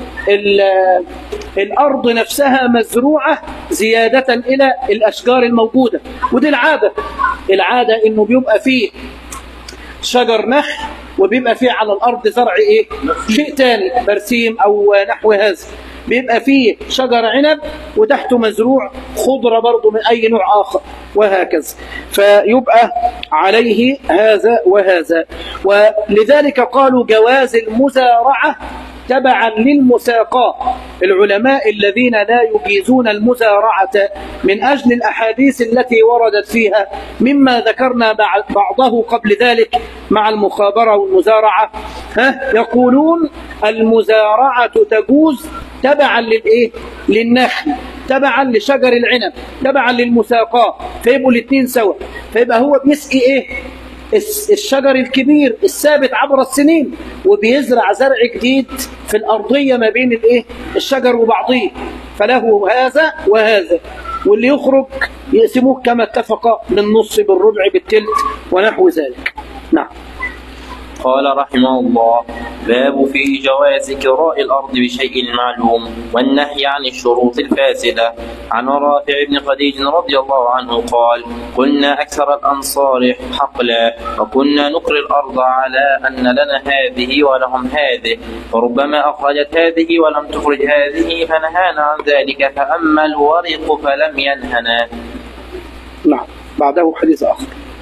الأرض نفسها مزروعة زيادة إلى الأشجار الموجودة. ودي العادة العادة إنه بيبقى فيه شجر نخل وبيبقى فيه على الأرض زرع إيه؟ شيء تاني، برسيم أو نحو هذا. بيبقى فيه شجر عنب وتحته مزروع خضرة برضو من أي نوع آخر، وهكذا. فيبقى عليه هذا وهذا. ولذلك قالوا جواز المزارعة تبعا للمساقاة. العلماء الذين لا يجيزون المزارعة من أجل الأحاديث التي وردت فيها، مما ذكرنا بعضه قبل ذلك مع المخابرة والمزارعة، ها يقولون المزارعة تجوز تبعا للإيه؟ للنخل، تبعا لشجر العنب، تبعا للمساقاة. فيبقوا الاثنين سوا. فيبقى هو بيسقي إيه؟ الشجر الكبير الثابت عبر السنين، وبيزرع زرع جديد في الأرضية ما بين الإيه؟ الشجر وبعضيه. فله هذا وهذا، واللي يخرج يقسموه كما اتفق بالنص بالربع بالتلت ونحو ذلك. نعم. قال رحمه الله: باب في جواز كراء الأرض بشيء معلوم والنهي عن الشروط الفاسدة. عن رافع بن خديج رضي الله عنه قال: كنا أكثر الأنصار حقلا، وكنا نقري الأرض على أن لنا هذه ولهم هذه، فربما أخرجت هذه ولم تخرج هذه فنهانا عن ذلك، فأما الورق فلم ينهنا. نعم. بعده حديث آخر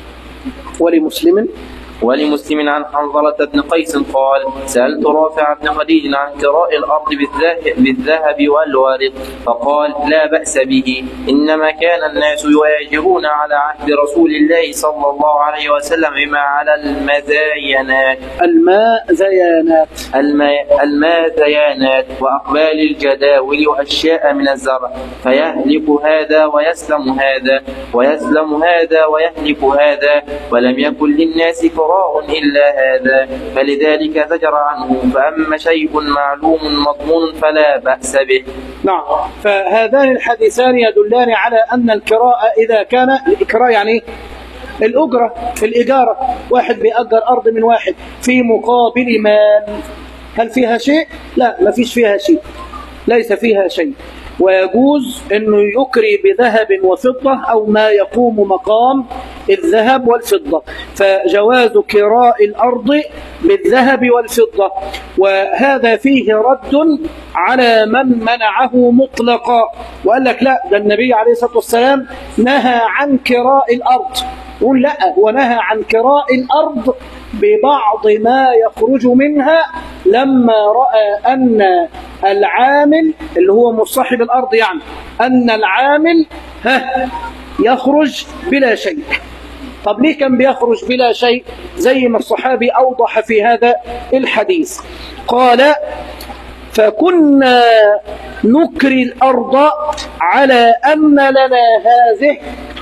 ولمسلم ولمسلم عن حنظلة بن قيس قال: سألت رافع بن خديج عن كراء الأرض بالذهب والورق، فقال: لا بأس به، إنما كان الناس يواجهون على عهد رسول الله صلى الله عليه وسلم بما على المزاينات المازيانات المازيانات وأقبال الجداول وأشياء من الزرع، فيهلك هذا ويسلم هذا ويسلم هذا ويهلك هذا، ولم يكن للناس كراء إلا هذا، فلذلك زجر عنه. فأما شيء معلوم مضمون فلا بأس به. نعم. فهذان الحديثان يدلان على أن الكراء إذا كان الكراء يعني الأجرة، الإجارة، واحد بيأجر أرض من واحد في مقابل مال، هل فيها شيء؟ لا، ما فيش فيها شيء، ليس فيها شيء، ويجوز أنه يكري بذهب وفضة أو ما يقوم مقام الذهب والفضة، فجواز كراء الأرض بالذهب والفضة. وهذا فيه رد على من منعه مطلقا وقال لك لا، ده النبي عليه الصلاة والسلام نهى عن كراء الأرض. يقول لا، هو نهى عن كراء الأرض ببعض ما يخرج منها لما رأى أن العامل اللي هو مصاحب الأرض يعني أن العامل ها يخرج بلا شيء. طب ليه كان بيخرج بلا شيء؟ زي ما الصحابي أوضح في هذا الحديث، قال: فكنا نكري الأرض على أن لنا هذه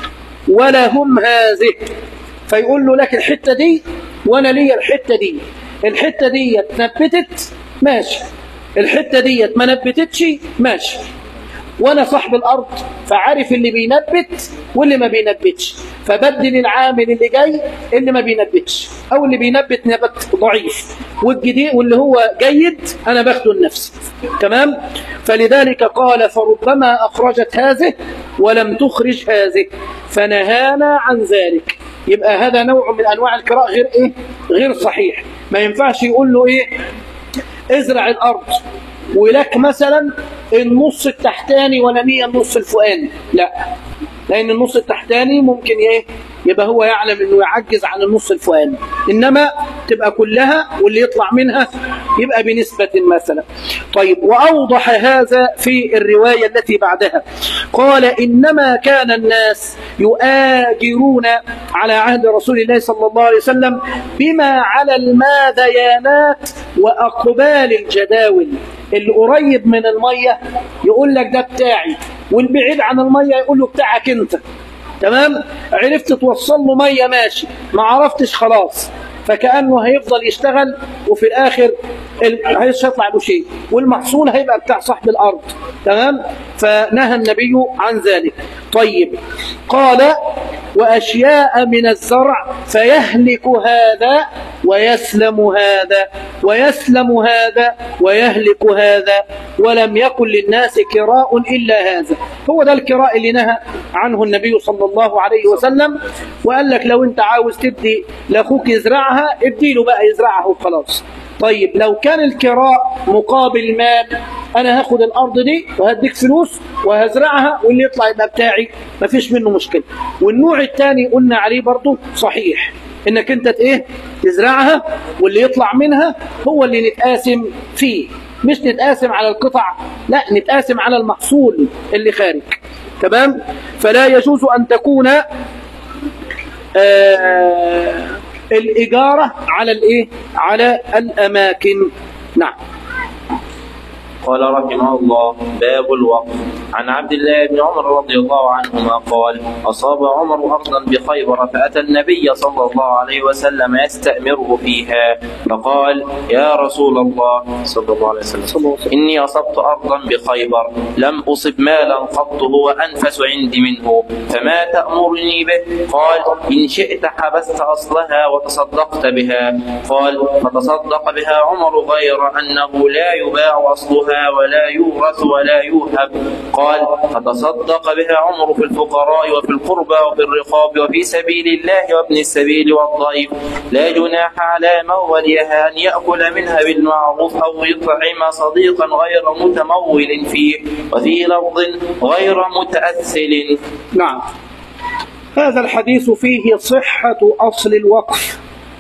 ولهم هذه، فيقول له لك الحتة دي وأنا لي الحتة دي، الحتة دي نبتت ماشي، الحتة دي ما نبتتش ماشي، وانا صاحب الارض فعارف اللي بينبت واللي ما بينبتش، فبدل العامل اللي جاي اللي ما بينبتش او اللي بينبت نبت ضعيف، والجديد واللي هو جيد انا باخده لنفسي. تمام. فلذلك قال: فربما اخرجت هذه ولم تخرج هذه فنهانا عن ذلك. يبقى هذا نوع من انواع الكراء غير ايه؟ غير صحيح. ما ينفعش يقول له ايه؟ ازرع الارض ولك مثلا النص التحتاني ولا مية النص الفوقاني، لا، لان النص التحتاني ممكن ايه؟ يبقى هو يعلم انه يعجز عن النص الفوقاني، انما تبقى كلها واللي يطلع منها يبقى بنسبة مثلا. طيب، واوضح هذا في الرواية التي بعدها، قال: انما كان الناس يؤاجرون على عهد رسول الله صلى الله عليه وسلم بما على الماذيانات واقبال الجداول. اللي قريب من المية يقول لك ده بتاعي، والبعيد عن المية يقول له بتاعك انت. تمام. عرفت توصل له مية ماشي، ما عرفتش خلاص، فكأنه هيفضل يشتغل وفي الآخر مش هيطلع له شيء، والمحصول هيبقى بتاع صاحب الأرض. تمام. فنهى النبي عن ذلك. طيب، قال: وأشياء من الزرع فيهلك هذا ويسلم هذا ويسلم هذا ويهلك هذا، ولم يكن للناس كراء إلا هذا. هو ده الكراء اللي نهى عنه النبي صلى الله عليه وسلم، وقال لك لو انت عاوز تدي لأخوك يزرعها اديله بقى يزرعها وخلاص. طيب، لو كان الكراء مقابل مال، انا هاخد الارض دي وهديك فلوس وهزرعها واللي يطلع يبقى بتاعي، مفيش منه مشكله. والنوع الثاني قلنا عليه برضو صحيح، انك انت ايه؟ تزرعها واللي يطلع منها هو اللي نتقاسم فيه، مش نتقاسم على القطع، لا، نتقاسم على المحصول اللي خارج. تمام. فلا يجوز ان تكون آه الإجارة على الإيه؟ على الأماكن. نعم. قال رحمه الله: باب الوقف. عن عبد الله بن عمر رضي الله عنهما قال أصاب عمر أرضا بخيبر فأتى النبي صلى الله عليه وسلم يستأمره فيها فقال يا رسول الله صلى الله عليه وسلم إني أصبت أرضا بخيبر لم أصب مالا قط هو أنفس عندي منه فما تأمرني به؟ قال إن شئت حبست أصلها وتصدقت بها. قال فتصدق بها عمر غير أنه لا يباع أصلها ولا يورث ولا يوهب. قال فتصدق بها عمر في الفقراء وفي القربى وفي الرقاب وفي سبيل الله وابن السبيل والضيف لا جناح على من وليها أن يأكل منها بالمعروف أو يطعم صديقا غير متمول فيه وفي لفظ غير متأثل. نعم، هذا الحديث فيه صحة أصل الوقف.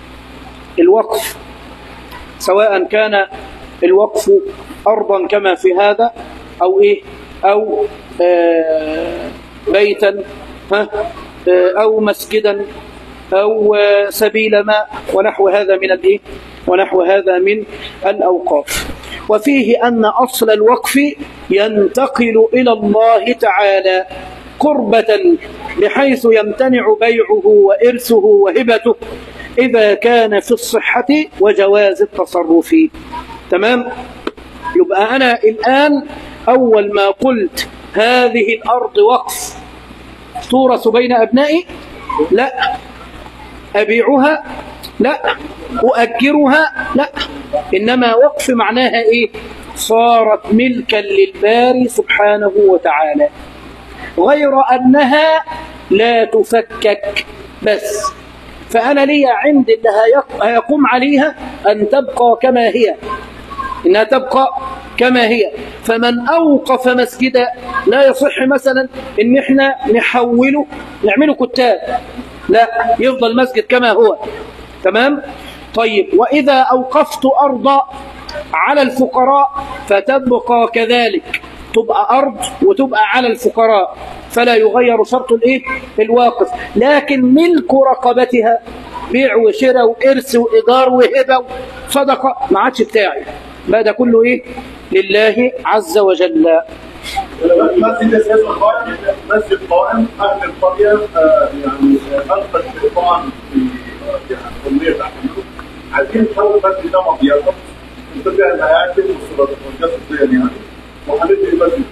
الوقف سواء كان الوقف أرضا كما في هذا أو إيه أو آه بيتا ها آه أو مسجدا أو آه سبيل ماء ونحو هذا من الإيه ونحو هذا من الأوقاف. وفيه أن أصل الوقف ينتقل إلى الله تعالى قربة بحيث يمتنع بيعه وإرثه وهبته إذا كان في الصحة وجواز التصرف. تمام؟ يبقى أنا الآن أول ما قلت هذه الأرض وقف تورث بين أبنائي، لا. أبيعها، لا. أؤجرها، لا. إنما وقف معناها إيه؟ صارت ملكا للباري سبحانه وتعالى، غير أنها لا تفكك بس. فأنا لي عند اللي هيقوم عليها أن تبقى كما هي، إنها تبقى كما هي. فمن أوقف مسجدا لا يصح مثلا إن إحنا نحوله نعمله كتاب، لا، يفضل مسجد كما هو. تمام؟ طيب، وإذا أوقفت أرضا على الفقراء فتبقى كذلك، تبقى أرض وتبقى على الفقراء، فلا يغير شرط الإيه؟ الواقف. لكن ملك رقبتها بيع وشراء وإرث وإيجار وهبة وصدقة ما عادش بتاعي، بقى ده كله إيه؟ لله عز وجل. مسجد اساسا قائم، مسجد قائم، اهل القريه يعني اغلب القطاع في يعني كليه تحميل عايزين نحول المسجد ده مضيافه نتبع الهياكل والصدقات الصيانيه يعني وهندي المسجد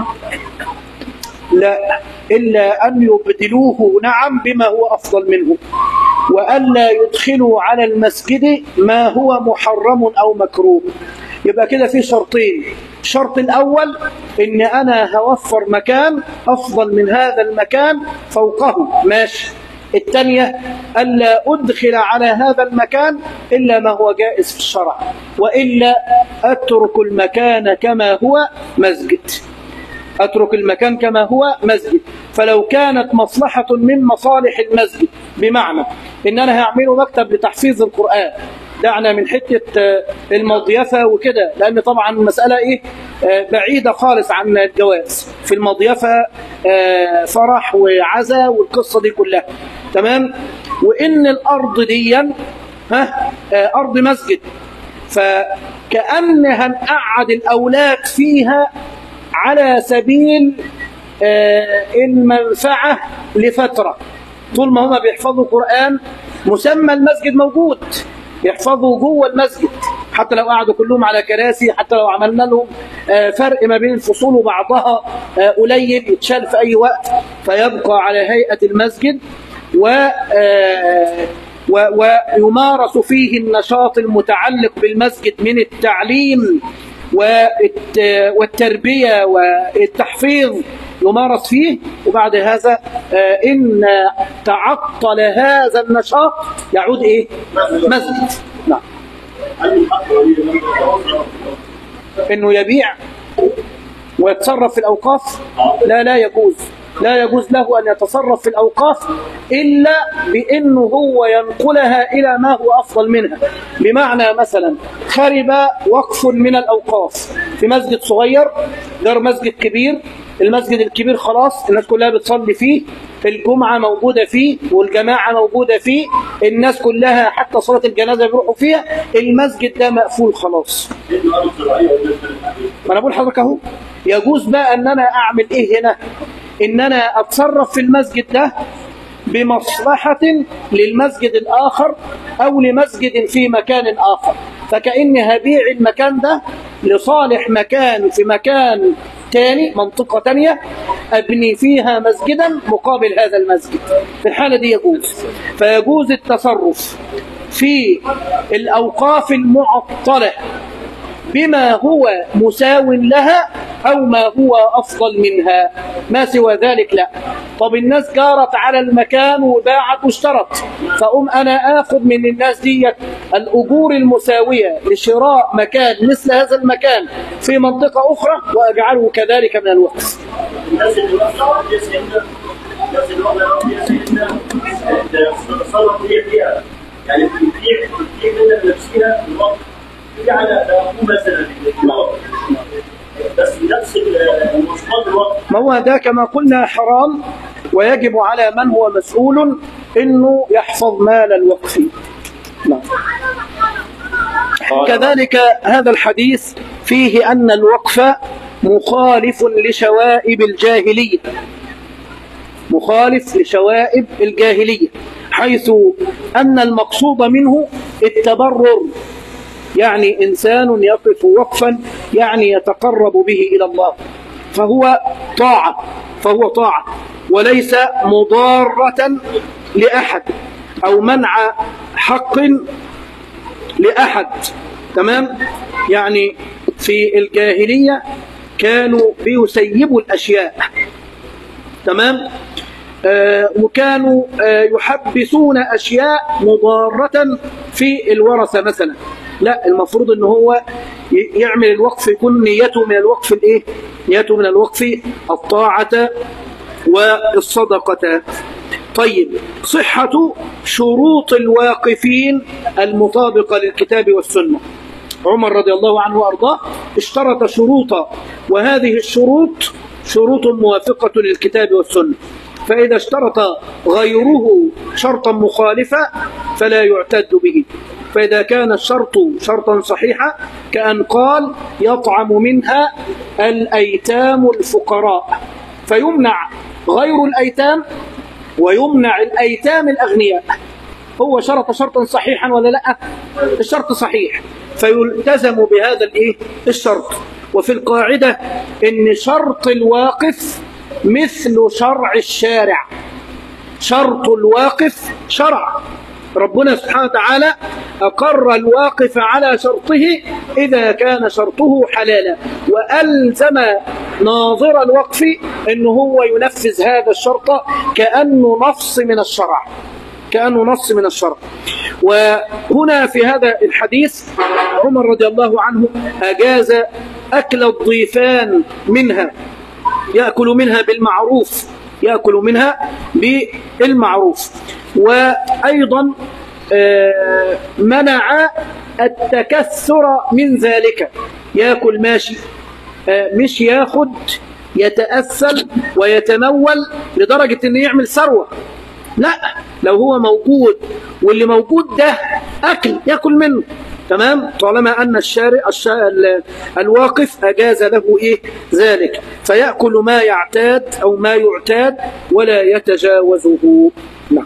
لا، إلا أن يبدلوه نعم بما هو أفضل منه، وألا يدخلوا على المسجد ما هو محرم أو مكروه. يبقى كده في شرطين. الشرط الأول إن أنا هوفر مكان أفضل من هذا المكان فوقه، ماشي. الثانية ألا أدخل على هذا المكان إلا ما هو جائز في الشرع، وإلا أترك المكان كما هو مسجد، أترك المكان كما هو مسجد. فلو كانت مصلحة من مصالح المسجد، بمعنى إن أنا هعمله مكتب لتحفيظ القرآن، دعنا من حتة المضيفة وكده، لأن طبعا المسألة إيه بعيدة خالص عن الجواز. في المضيفة فرح وعزا والقصة دي كلها، تمام. وإن الأرض دي ها أرض مسجد، فكأن هنقعد الأولاد فيها على سبيل المنفعة لفترة، طول ما هم بيحفظوا القرآن مسمى المسجد موجود، يحفظوا جوه المسجد، حتى لو قعدوا كلهم على كراسي، حتى لو عملنا لهم فرق ما بين الفصول وبعضها قليل يتشال في أي وقت، فيبقى على هيئة المسجد و ويمارس فيه النشاط المتعلق بالمسجد من التعليم والتربية والتحفيظ يمارس فيه. وبعد هذا إن تعطل هذا النشاط يعود إيه؟ مسجد. نعم. إنه يبيع ويتصرف في الأوقاف، لا لا يجوز، لا يجوز له أن يتصرف في الأوقاف إلا بأنه هو ينقلها إلى ما هو أفضل منها. بمعنى مثلا خرب وقف من الأوقاف في مسجد صغير غير مسجد كبير، المسجد الكبير خلاص الناس كلها بتصلي فيه، الجمعة موجودة فيه والجماعة موجودة فيه، الناس كلها حتى صلاة الجنازة بيروحوا فيها، المسجد ده مقفول خلاص. ما أنا بقول حضرتك أهو يجوز بقى أن أنا أعمل إيه هنا؟ إن أنا أتصرف في المسجد ده بمصلحة للمسجد الآخر أو لمسجد في مكان آخر، فكأني هبيع المكان ده لصالح مكان في مكان تاني، منطقة تانية أبني فيها مسجدا مقابل هذا المسجد. في الحالة دي يجوز. فيجوز التصرف في الأوقاف المعطلة بما هو مساو لها أو ما هو أفضل منها، ما سوى ذلك لا. طب الناس جارت على المكان وباعت واشترت، فأم أنا آخذ من الناس دي الأجور المساوية لشراء مكان مثل هذا المكان في منطقة أخرى وأجعله كذلك من الوقف. الناس اللي وقفوا الناس اللي وقفوا صارت هي فيها يعني بتبيع بتبيع من نفسها الوقف دي على مثلا بس نفس المواصفات الوقت. ما هو ده كما قلنا حرام، ويجب على من هو مسؤول انه يحفظ مال الوقف. نعم. كذلك هذا الحديث فيه ان الوقف مخالف لشوائب الجاهلية، مخالف لشوائب الجاهلية، حيث ان المقصود منه التبرر، يعني إنسان يقف وقفا يعني يتقرب به إلى الله، فهو طاعة فهو طاعة وليس مضارة لأحد أو منع حق لأحد. تمام؟ يعني في الجاهلية كانوا بيسيبوا الأشياء، تمام؟ آه وكانوا آه يحبسون أشياء مضارة في الورثة مثلا. لا، المفروض ان هو يعمل الوقف يكون نيته من الوقف الايه؟ نيته من الوقف الطاعة والصدقة. طيب، صحة شروط الواقفين المطابقة للكتاب والسنة. عمر رضي الله عنه وارضاه اشترط شروطا، وهذه الشروط شروط موافقة للكتاب والسنة، فإذا اشترط غيره شرطا مخالفا فلا يعتد به. فإذا كان الشرط شرطا صحيحا كأن قال يطعم منها الأيتام الفقراء، فيمنع غير الأيتام ويمنع الأيتام الأغنياء. هو شرط شرطا صحيحا ولا لا؟ الشرط صحيح، فيلتزم بهذا الايه الشرط. وفي القاعدة ان شرط الواقف مثل شرع الشارع. شرط الواقف شرع، ربنا سبحانه وتعالى أقر الواقف على شرطه إذا كان شرطه حلالا، وألزم ناظر الوقف أنه هو ينفذ هذا الشرط كأنه نص من الشرع، كأنه نص من الشرع. وهنا في هذا الحديث عمر رضي الله عنه أجاز أكل الضيفان منها، يأكل منها بالمعروف، يأكل منها بالمعروف. وأيضا منع التكثر من ذلك، يأكل ماشي، مش ياخد يتأثل ويتمول لدرجة أن يعمل ثروة، لا، لو هو موجود واللي موجود ده أكل يأكل منه، تمام، طالما أن الشارع الواقف أجاز له إيه ذلك، فيأكل ما يعتاد أو ما يعتاد ولا يتجاوزه. نعم.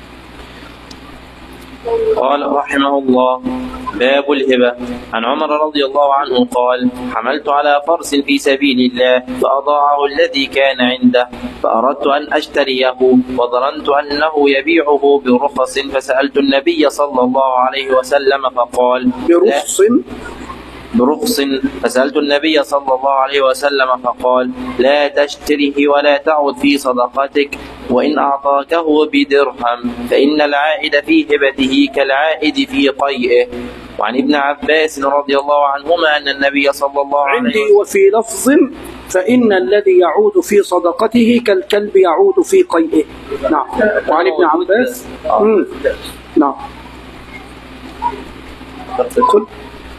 قال رحمه الله: باب الهبة. عن عمر رضي الله عنه قال: حملت على فرس في سبيل الله فأضاعه الذي كان عنده، فأردت أن أشتريه وظننت أنه يبيعه برخص، فسألت النبي صلى الله عليه وسلم فقال: برخص برخص فسألت النبي صلى الله عليه وسلم فقال: لا تشتره ولا تعد في صدقتك، وإن أعطاكه بدرهم فإن العائد في هبته كالعائد في قيئه. وعن ابن عباس رضي الله عنهما أن النبي صلى الله عليه وسلم عندي وفي لفظ فإن الذي يعود في صدقته كالكلب يعود في قيئه. نعم. وعن ابن عباس. نعم.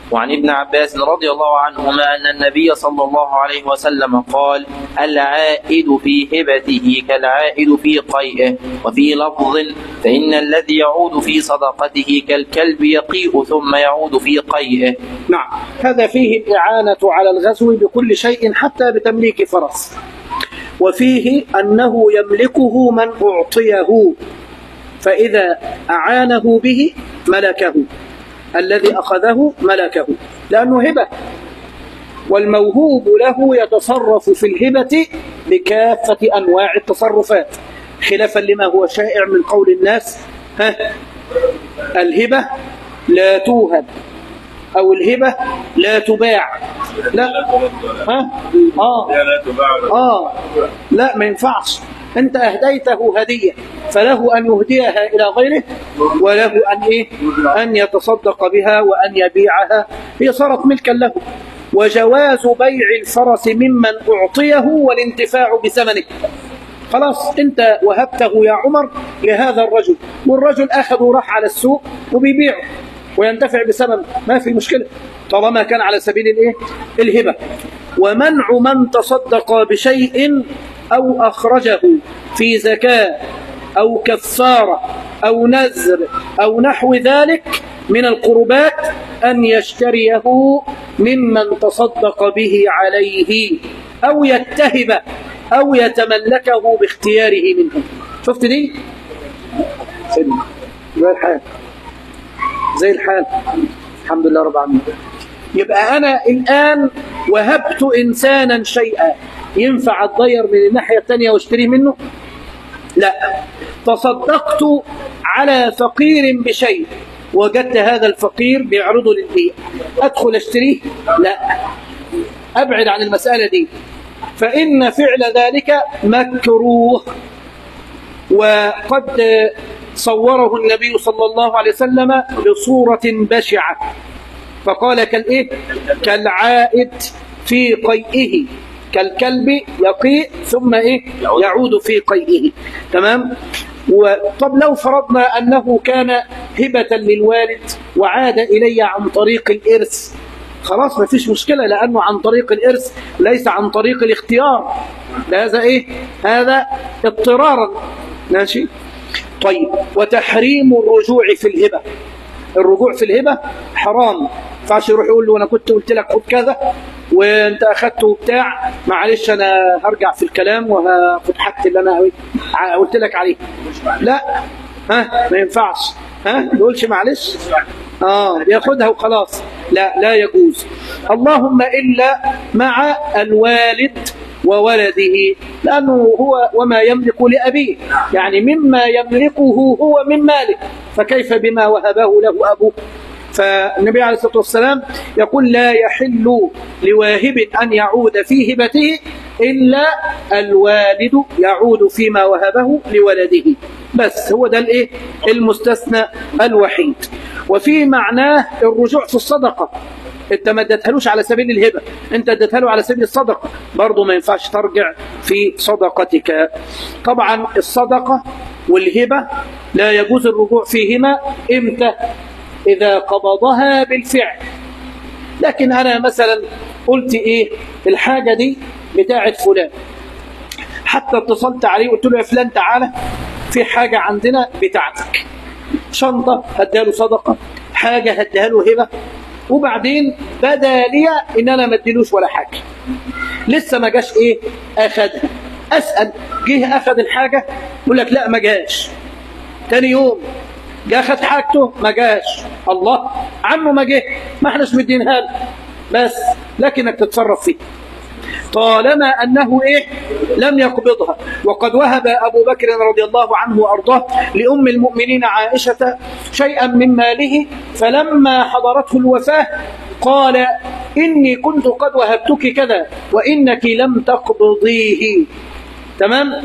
وعن ابن عباس رضي الله عنهما أن النبي صلى الله عليه وسلم قال: العائد في هبته كالعائد في قيئه. وفي لفظ: فإن الذي يعود في صدقته كالكلب يقيء ثم يعود في قيئه. نعم، هذا فيه الإعانة على الغزو بكل شيء حتى بتمليك فرس. وفيه أنه يملكه من أعطيه، فإذا أعانه به ملكه، الذي أخذه ملكه، لأنه هبة، والموهوب له يتصرف في الهبة بكافة أنواع التصرفات، خلافا لما هو شائع من قول الناس: ها الهبة لا توهب، أو الهبة لا تباع. لا، ها آه آه لا، ما ينفعش. أنت أهديته هدية، فله أن يهديها إلى غيره، وله أن إيه؟ أن يتصدق بها وأن يبيعها، هي صارت ملكا له. وجواز بيع الفرس ممن أعطيه والانتفاع بثمنه. خلاص، أنت وهبته يا عمر لهذا الرجل، والرجل أخذ وراح على السوق وبيبيعه وينتفع بثمنه، ما في مشكلة طالما كان على سبيل الإيه؟ الهبة. ومنع من تصدق بشيء أو أخرجه في زكاة أو كفارة أو نذر أو نحو ذلك من القربات أن يشتريه ممن تصدق به عليه، أو يتهب أو يتملكه باختياره منه. شفت دي؟ زي الحال زي الحال الحمد لله رب العالمين. يبقى أنا الآن وهبت إنسانا شيئا، ينفع أتضير من الناحية الثانية واشتريه منه؟ لا. تصدقت على فقير بشيء، وجدت هذا الفقير بيعرضه للبيع، أدخل أشتريه؟ لا، أبعد عن المسألة دي، فإن فعل ذلك مكروه. وقد صوره النبي صلى الله عليه وسلم بصورة بشعة، فقال كالإيه؟ كالعائد في قيئه، كالكلب يقيء ثم إيه؟ يعود في قيئه. تمام؟ طب لو فرضنا أنه كان هبة للوالد وعاد إلي عن طريق الإرث، خلاص ما فيش مشكلة، لأنه عن طريق الإرث ليس عن طريق الاختيار، هذا إيه؟ هذا اضطرارا. ماشي؟ طيب، وتحريم الرجوع في الهبة. الرجوع في الهبة حرام، فعش يروح يقول له أنا كنت قلت لك خد كذا وانت أخدته بتاع، معلش أنا هرجع في الكلام وهاخد حاجتي اللي أنا قلت لك عليه. لا، ها ما ينفعش، ها ما يقولش معلش، آه ياخدها وخلاص. لا، لا يجوز، اللهم إلا مع الوالد وولده، لأنه هو وما يملك لأبيه، يعني مما يملكه هو من ماله، فكيف بما وهبه له أبوه؟ فالنبي عليه الصلاة والسلام يقول: لا يحل لواهب أن يعود في هبته إلا الوالد يعود فيما وهبه لولده، بس هو ده الايه المستثنى الوحيد. وفي معناه الرجوع في الصدقة، انت ما اديتهالوش على سبيل الهبة، انت اديتها له على سبيل الصدقة، برضه ما ينفعش ترجع في صدقتك. طبعا الصدقة والهبة لا يجوز الرجوع فيهما امتى؟ إذا قبضها بالفعل. لكن أنا مثلا قلت إيه الحاجة دي بتاعت فلان، حتى اتصلت عليه قلت له يا فلان تعالى في حاجة عندنا بتاعتك، شنطة هديها له صدقة، حاجة هديها له هبة، وبعدين بدا لي إن أنا ما اديلوش ولا حاجة، لسه ما جاش إيه أخدها، أسأل جه أخذ الحاجة يقول لك لا ما جاش، تاني يوم جه أخذ حاجته ما جاش، الله عنه ما جه، ما احناش مدينها له، بس لكنك تتصرف فيه طالما أنه إيه لم يقبضها. وقد وهب أبو بكر رضي الله عنه وأرضاه لأم المؤمنين عائشة شيئا من ماله، فلما حضرته الوفاة قال إني كنت قد وهبتك كذا وإنك لم تقبضيه. تمام؟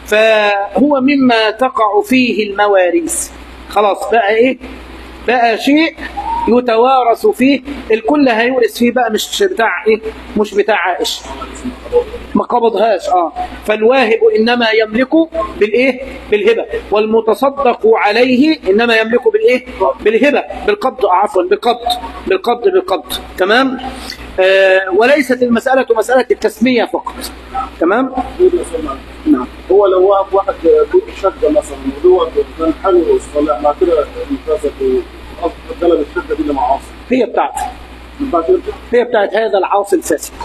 فهو مما تقع فيه المواريث، خلاص بقى إيه بقى شيء يتوارث فيه، الكل هيورث فيه بقى، مش بتاع ايه، مش بتاع عائشة، ما قبضهاش. اه فالواهب انما يملك بالايه، بالهبه، والمتصدق عليه انما يملك بالايه، بالهبه، بالقبض، عفوا بالقبض، بالقبض بالقبض. تمام. آه وليست المساله مساله التسميه فقط. تمام. نعم. هو لو واقف واحد شقه مثلا وهو كان حلو الصلاح مع كده انتزت وطلب الشقه دي لمعاصي، هي بتاعته، هي بتاعت هذا العاصي الفاسد.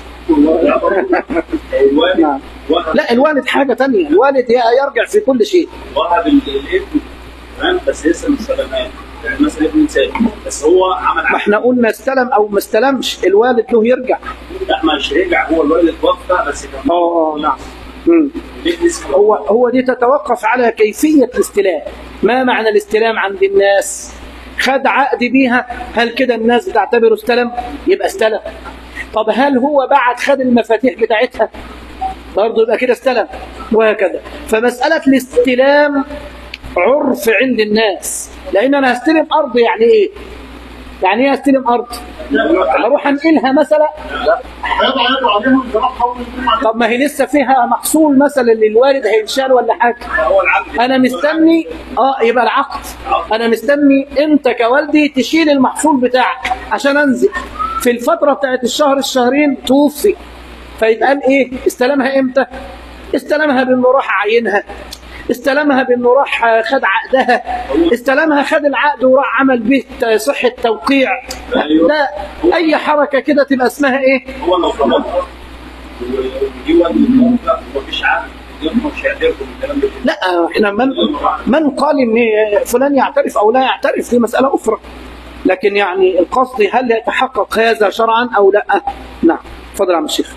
نعم. لا الوالد حاجة تانية، الوالد يرجع في كل شيء. وهب الابن تمام بس لسه مش سلمان، يعني مثلا ابن سالم بس هو عمل، ما احنا قلنا استلم او ما استلمش، الوالد له يرجع. لا مش رجع، هو الوالد اتوفى بس كان اه اه نعم. هو هو دي تتوقف على كيفية الاستلام. ما معنى الاستلام عند الناس؟ خد عقد بيها، هل كده الناس بتعتبره استلم؟ يبقى استلم. طب هل هو بعد خد المفاتيح بتاعتها؟ برضه يبقى كده استلم، وهكذا. فمسألة الاستلام عرف عند الناس، لأن أنا هستلم أرض يعني إيه؟ يعني إيه هستلم أرض؟ أروح أنقلها مثلا؟ طب ما هي لسه فيها محصول مثلا للوالد هينشال ولا حاجة، أنا مستني آه يبقى العقد، أنا مستني أنت كوالدي تشيل المحصول بتاعك عشان أنزل في الفترة بتاعت الشهر الشهرين توفي، فيتقال إيه؟ استلمها إمتى؟ استلمها بأنه راح عينها، استلمها بأنه راح خد عقدها، استلمها خد العقد وراح عمل به صحة توقيع. لا أي حركة كده تبقى اسمها إيه؟ هو لو طلب وجيوا الموقع ومفيش عقد مش هيعترفوا بالكلام ده. لا احنا من من قال ان فلان يعترف او لا يعترف دي مسألة أخرى، لكن يعني القصد هل يتحقق هذا شرعا او لا؟ نعم. تفضل يا عم الشيخ.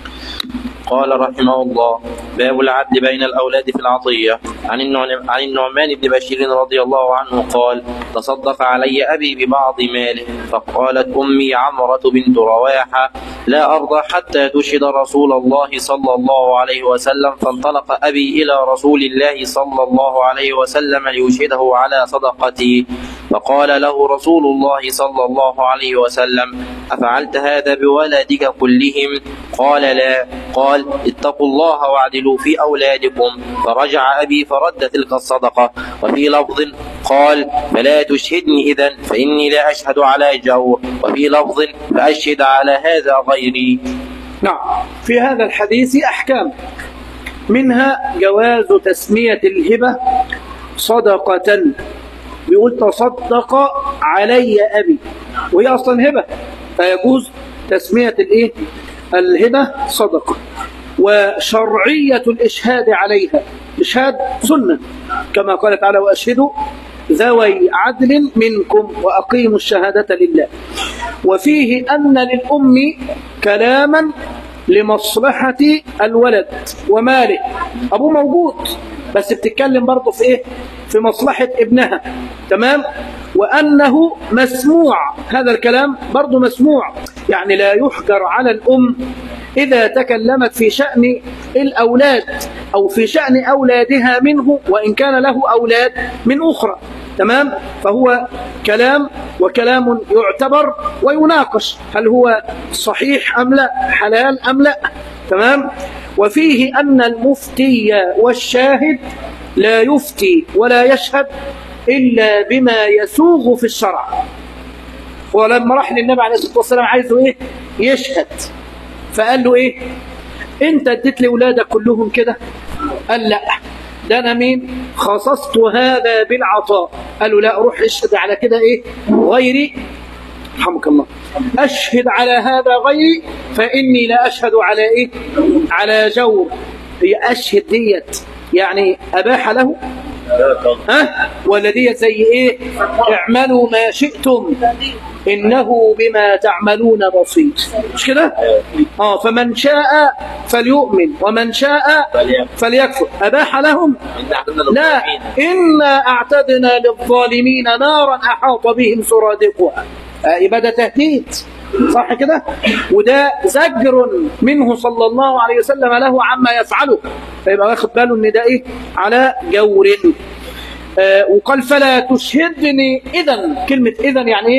قال رحمه الله: باب العدل بين الأولاد في العطية. عن عن النعمان بن بشير رضي الله عنه قال: تصدق علي أبي ببعض ماله، فقالت أمي عمرة بنت رواحة: لا أرضى حتى تشهد رسول الله صلى الله عليه وسلم. فانطلق أبي إلى رسول الله صلى الله عليه وسلم ليشهده على صدقتي، فقال له رسول الله صلى الله عليه وسلم: أفعلت هذا بولدك كلهم؟ قال: لا. قال: اتقوا الله واعدلوا في أولادكم. فرجع أبي فرد تلك الصدقة. وفي لفظ قال: فلا تشهدني إذن فإني لا أشهد على جور. وفي لفظ: فأشهد على هذا غيري. نعم. في هذا الحديث أحكام، منها جواز تسمية الهبة صدقة، بيقول تصدق علي أبي، وهي أصلا هبة، فيجوز تسمية الإيه؟ الهبة صدقة. وشرعية الإشهاد عليها، إشهاد سنة كما قال تعالى: وأشهدوا ذوي عدل منكم وأقيموا الشهادة لله. وفيه أن للأم كلاما لمصلحة الولد وماله، أبوه موجود بس بتتكلم برضه في إيه؟ في مصلحة ابنها. تمام. وأنه مسموع، هذا الكلام برضه مسموع، يعني لا يحجر على الأم إذا تكلمت في شأن الأولاد أو في شأن أولادها منه، وإن كان له أولاد من أخرى. تمام. فهو كلام، وكلام يعتبر ويناقش هل هو صحيح أم لا، حلال أم لا. تمام. وفيه أن المفتي والشاهد لا يفتي ولا يشهد إلا بما يسوغ في الشرع. ولما راح للنبي عليه الصلاة والسلام عايزه إيه؟ يشهد، فقال له إيه؟ أنت اديت لأولادك كلهم كده؟ قال لا، ده أنا مين؟ خصصت هذا بالعطاء. قالوا لا، روح اشهد على كده إيه؟ غيري، رحمك الله، أشهد على هذا غيري فإني لا أشهد على إيه؟ على جور. هي أشهد ديت يعني أباح له؟ ها؟ ولا ديت زي إيه؟ اعملوا ما شئتم إنه بما تعملون بصير، مش كده؟ آه فمن شاء فليؤمن ومن شاء فليكفر. أباح لهم؟ لا، إنا أعتدنا للظالمين نارا أحاط بهم سرادقها. يبقى ده تهديد، صح كده؟ وده زجر منه صلى الله عليه وسلم له عما يفعله، فيبقى واخد باله ان ده ايه؟ على جور. آه وقال: فلا تشهدني إذن. كلمة إذن يعني ايه؟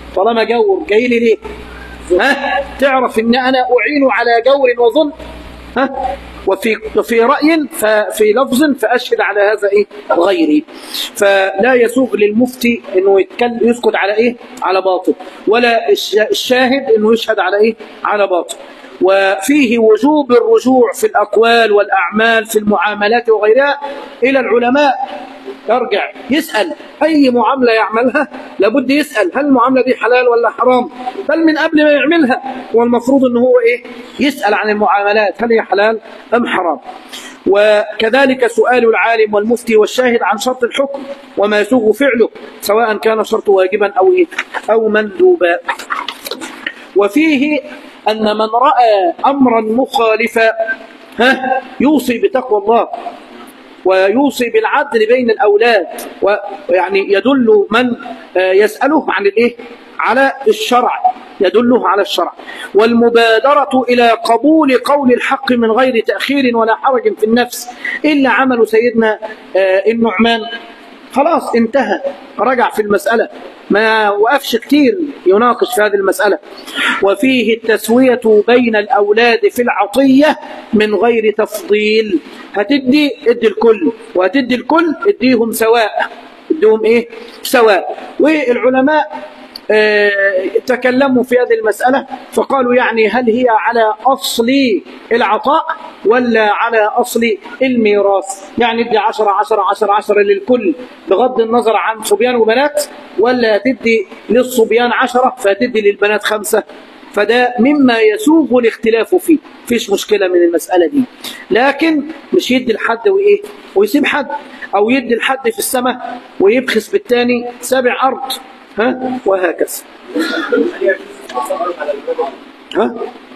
طالما جور جاي لي ليه؟ ها تعرف ان انا اعين على جور وظلم، ها وفي وفي رأي ففي لفظ فأشهد على هذا إيه غيري. فلا يسوغ للمفتي إنه يتكلم يسكت على إيه على باطل، ولا الشاهد إنه يشهد على إيه على باطل. وفيه وجوب الرجوع في الأقوال والأعمال في المعاملات وغيرها إلى العلماء، يرجع يسأل أي معاملة يعملها لابد يسأل هل المعاملة دي حلال ولا حرام، بل من قبل ما يعملها والمفروض أنه هو إيه يسأل عن المعاملات هل هي حلال أم حرام. وكذلك سؤال العالم والمفتي والشاهد عن شرط الحكم وما يسوغ فعله سواء كان شرط واجبا أو إيه أو مندوبا. وفيه أن من رأى أمرا مخالفا ها يوصي بتقوى الله ويوصي بالعدل بين الأولاد، ويعني يدل من يسأله عن الإيه على الشرع، يدله على الشرع. والمبادرة إلى قبول قول الحق من غير تأخير ولا حرج في النفس، إلا عمل سيدنا النعمان خلاص انتهى، رجع في المسألة ما وقفش كتير يناقش في هذه المسألة. وفيه التسوية بين الأولاد في العطية من غير تفضيل، هتدي ادي الكل وهتدي الكل اديهم سواء، اديهم ايه سواء. والعلماء اه تكلموا في هذه المسألة فقالوا يعني هل هي على أصل العطاء ولا على أصل الميراث، يعني ادي عشرة عشرة عشرة عشرة للكل بغض النظر عن صبيان وبنات، ولا تدي للصبيان عشرة فتدي للبنات خمسة. فده مما يسوغ الاختلاف فيه، فيش مشكلة من المسألة دي، لكن مش يدي الحد وإيه ويسيب حد، أو يدي الحد في السماء ويبخس بالتاني سابع أرض، ها وهكذا. ها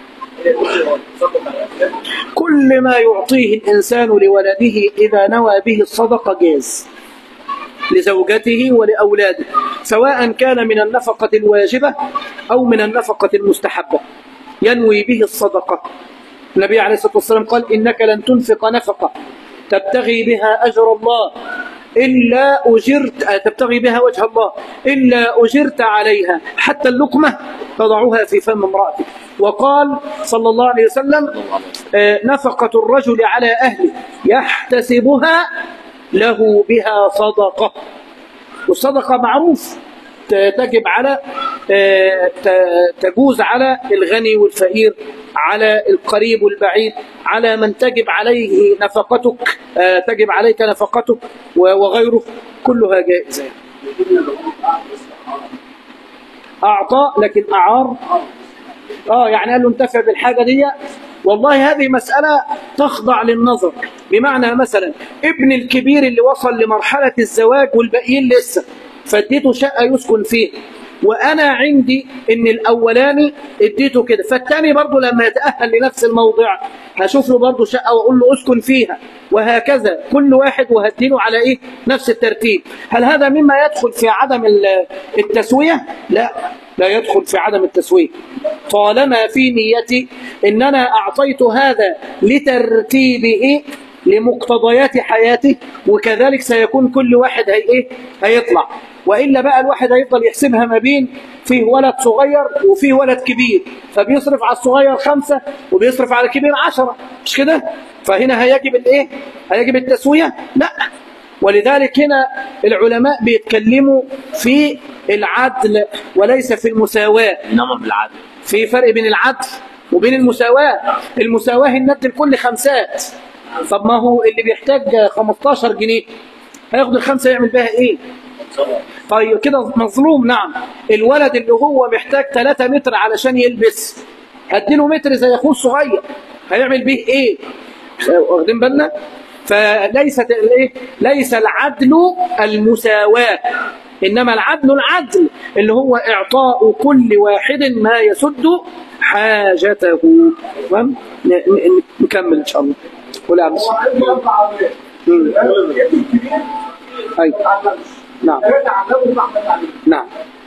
كل ما يعطيه الإنسان لولده إذا نوى به الصدقة جاز لزوجته ولأولاده، سواء كان من النفقة الواجبة أو من النفقة المستحبة ينوي به الصدقة. النبي عليه الصلاة والسلام قال إنك لن تنفق نفقة تبتغي بها أجر الله إلا أجرت تبتغي بها وجه الله إلا أجرت عليها حتى اللقمة تضعها في فم امرأتك. وقال صلى الله عليه وسلم نفقة الرجل على أهله يحتسبها له بها صدقة. والصدقة معروف تجب على تجوز على الغني والفقير، على القريب والبعيد، على من تجب عليه نفقتك تجب عليك نفقتك وغيره، كلها جائزة. أعطى لكن أعار، آه يعني قال له انتفع بالحاجة دي. والله هذه مسألة تخضع للنظر، بمعنى مثلا ابن الكبير اللي وصل لمرحلة الزواج والباقيين لسه، فاديته شقة يسكن فيه، وأنا عندي إن الأولاني اديته كده، فالتاني برضه لما يتأهل لنفس الموضع هشوف له برضه شقة وأقول له أسكن فيها، وهكذا كل واحد وهديله على إيه نفس الترتيب. هل هذا مما يدخل في عدم التسوية؟ لا، لا يدخل في عدم التسوية، طالما في نيتي إن أنا أعطيت هذا لترتيبه لمقتضيات حياته، وكذلك سيكون كل واحد هي إيه هيطلع. وإلا بقى الواحد هيفضل يحسبها ما بين فيه ولد صغير وفيه ولد كبير، فبيصرف على الصغير خمسة وبيصرف على الكبير عشرة، مش كده؟ فهنا هيجب الإيه؟ هيجب التسوية؟ لا. ولذلك هنا العلماء بيتكلموا في العدل وليس في المساواة. إنما بالعدل. في فرق بين العدل وبين المساواة. المساواة الند الكل خمسات، طب ما هو اللي بيحتاج خمستاشر جنيه هياخد الخمسة يعمل بها إيه؟ طيب كده مظلوم. نعم. الولد اللي هو محتاج ثلاثة متر علشان يلبس هديله متر زي أخوه الصغير هيعمل به إيه؟ واخدين بالنا؟ فليست الايه ليس العدل المساواة، إنما العدل العدل اللي هو إعطاء كل واحد ما يسد حاجته. تمام؟ نكمل إن شاء الله. ولا عم أي نعم نعم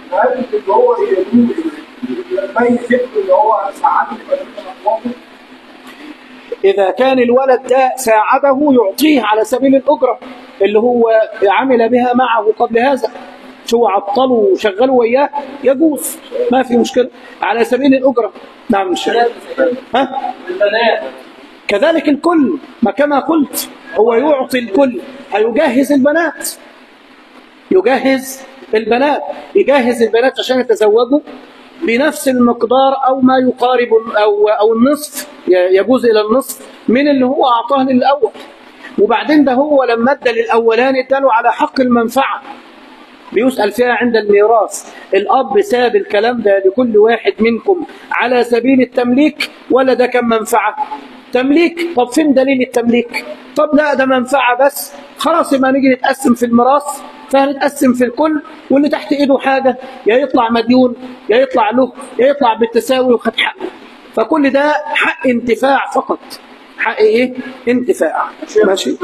إذا كان الولد ده ساعده يعطيه على سبيل الأجرة اللي هو عمل بها معه قبل هذا. شو عطلوا وشغلوا وياه يجوز، ما في مشكلة على سبيل الأجرة. نعم مش ها؟ كذلك الكل، ما كما قلت هو يعطي الكل، هيجهز البنات، يجهز البنات يجهز البنات عشان يتزوجوا بنفس المقدار أو ما يقارب أو أو النصف، يجوز إلى النصف من اللي هو أعطاه للأول. وبعدين ده هو لما ادى للأولاني اداله على حق المنفعة، بيسأل فيها عند الميراث الأب ساب الكلام ده لكل واحد منكم على سبيل التمليك ولا ده كان منفعة؟ تمليك. طب فين دليل التمليك؟ طب لا ده منفعة بس، خلاص يبقى نيجي نتقسم في الميراث، فهنتقسم في الكل، واللي تحت ايده حاجة يا يطلع مديون يا يطلع له يا يطلع بالتساوي وخد حقه. فكل ده حق انتفاع فقط، حق ايه؟ انتفاع. ماشي.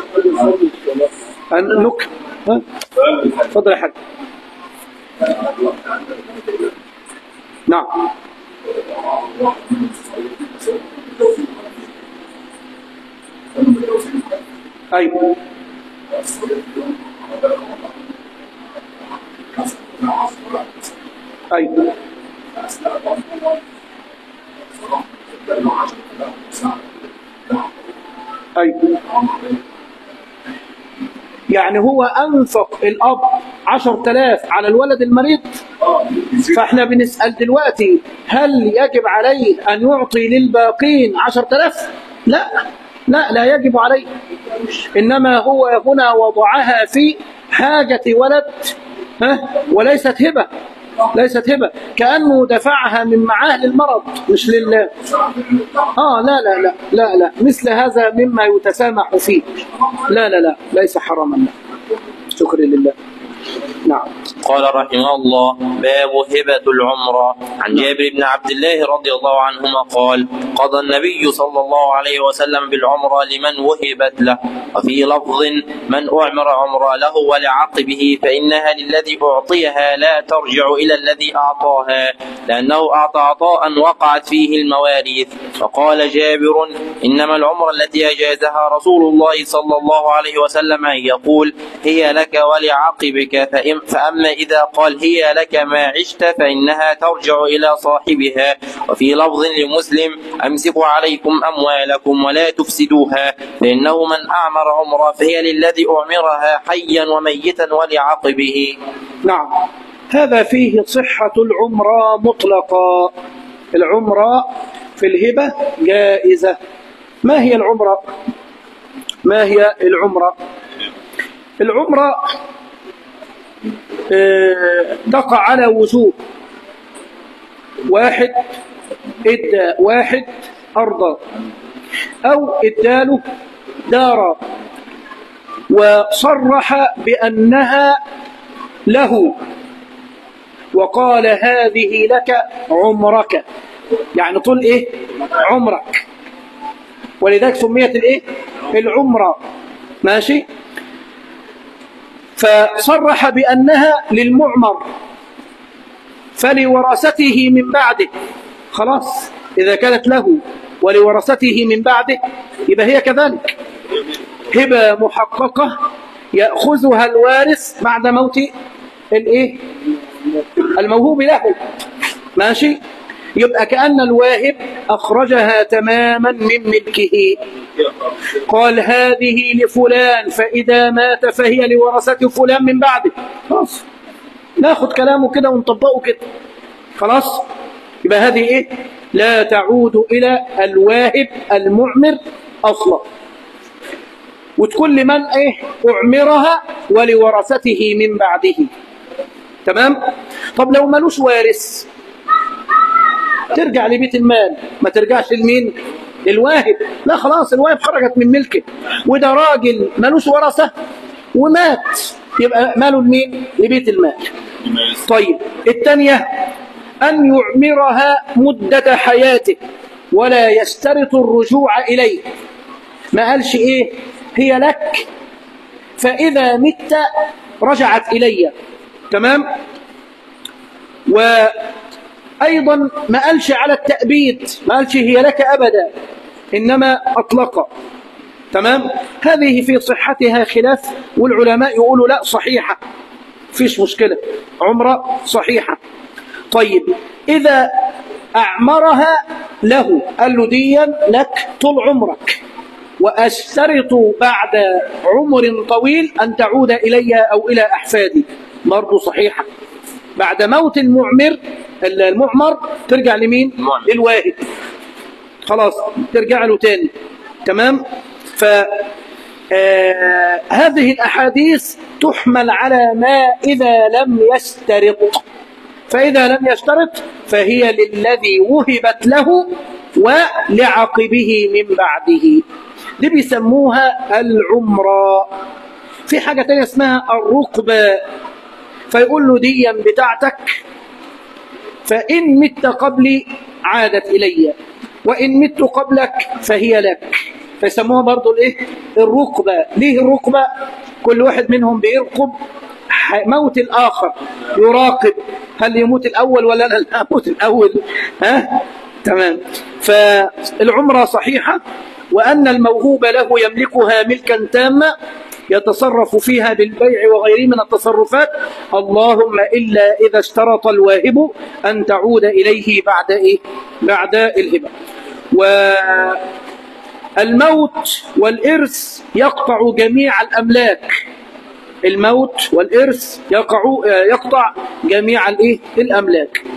نكمل. ها؟ اتفضل يا حاج. نعم. ايوه. ايوه. ايوه. يعني هو أنفق الأب عشر تلاف على الولد المريض، فإحنا بنسأل دلوقتي هل يجب عليه أن يعطي للباقين عشر تلاف؟ لا لا لا يجب عليه، إنما هو هنا وضعها في حاجة ولد، ها، وليست هبة، ليست هبة، كأنه دفعها من معاه للمرض مش لله. آه لا لا لا لا لا مثل هذا مما يتسامح فيه. لا لا لا ليس حراما. لا. شكرا لله. نعم. قال رحمه الله: باب هبة العمرة. عن جابر بن عبد الله رضي الله عنهما قال: قضى النبي صلى الله عليه وسلم بالعمرة لمن وهبت له، وفي لفظ: من أعمر عمرة له ولعقبه فإنها للذي أعطيها لا ترجع إلى الذي أعطاها، لأنه أعطى عطاء وقعت فيه المواريث. وقال جابر: إنما العمرة التي أجازها رسول الله صلى الله عليه وسلم أن يقول: هي لك ولعقبك، فأما إذا قال هي لك ما عشت فإنها ترجع إلى صاحبها. وفي لفظ لمسلم: أمسكوا عليكم أموالكم ولا تفسدوها، فإنه من أعمر عمره فهي للذي أعمرها حيا وميتا ولعقبه. نعم. هذا فيه صحة العمرة مطلقا. العمرة في الهبة جائزة. ما هي العمرة؟ ما هي العمرة؟ العمرة تقع على وجوه: واحد ادى واحد أرضا، أو اداله دارا وصرح بأنها له وقال هذه لك عمرك، يعني طول ايه؟ عمرك، ولذلك سميت الايه؟ العمرة. ماشي. فصرح بأنها للمعمر فلورثته من بعده، خلاص إذا كانت له ولورثته من بعده يبقى هي كذلك هبة محققة يأخذها الوارث بعد موت الايه؟ الموهوب له. ماشي. يبقى كأن الواهب أخرجها تماما من ملكه، قال هذه لفلان، فإذا مات فهي لورثة فلان من بعده، خلاص ناخد كلامه كده ونطبقه كده، خلاص. يبقى هذه إيه؟ لا تعود إلى الواهب المعمر أصلا، وتكون لمن إيه؟ أعمرها ولورثته من بعده. تمام؟ طب لو ملوش وارث ترجع لبيت المال، ما ترجعش لمين؟ للواهب. لا خلاص الواهب خرجت من ملكه، وده راجل ملوش ورثة ومات، يبقى ماله لمين؟ لبيت المال. طيب الثانية أن يعمرها مدة حياته ولا يشترط الرجوع إليه، ما قالش إيه؟ هي لك فإذا مت رجعت إلي. تمام؟ وأيضا ما قالش على التأبيد، ما قالش هي لك أبدا، إنما أطلق. تمام؟ هذه في صحتها خلاف، والعلماء يقولوا لا صحيحة، فيش مشكلة، عمرة صحيحة. طيب إذا أعمرها له، قال له ديا لك طول عمرك، وأشترط بعد عمر طويل أن تعود إلي أو إلى أحفادي، برضه صحيحة. بعد موت المعمر المعمر ترجع لمين؟ للواهب، خلاص ترجع له تاني. تمام. ف آه هذه الأحاديث تحمل على ما إذا لم يشترط، فإذا لم يشترط فهي للذي وهبت له ولعقبه من بعده، دي بيسموها العمرة. في حاجة تانية اسمها الرقبة، فيقول له ديا بتاعتك، فإن مت قبلي عادت إلي، وإن مت قبلك فهي لك، فيسموها برضو الايه؟ الرقبة. ليه الرقبة؟ كل واحد منهم بيرقب موت الآخر، يراقب هل يموت الأول ولا لا يموت الأول. ها؟ تمام. فالعمرة صحيحة، وأن الموهوب له يملكها ملكا تاما يتصرف فيها بالبيع وغيره من التصرفات، اللهم إلا إذا اشترط الواهب أن تعود إليه بعد إيه؟ بعد الهبة. والموت والإرث يقطع جميع الأملاك، الموت والإرث يقع يقطع جميع الإيه؟ الأملاك.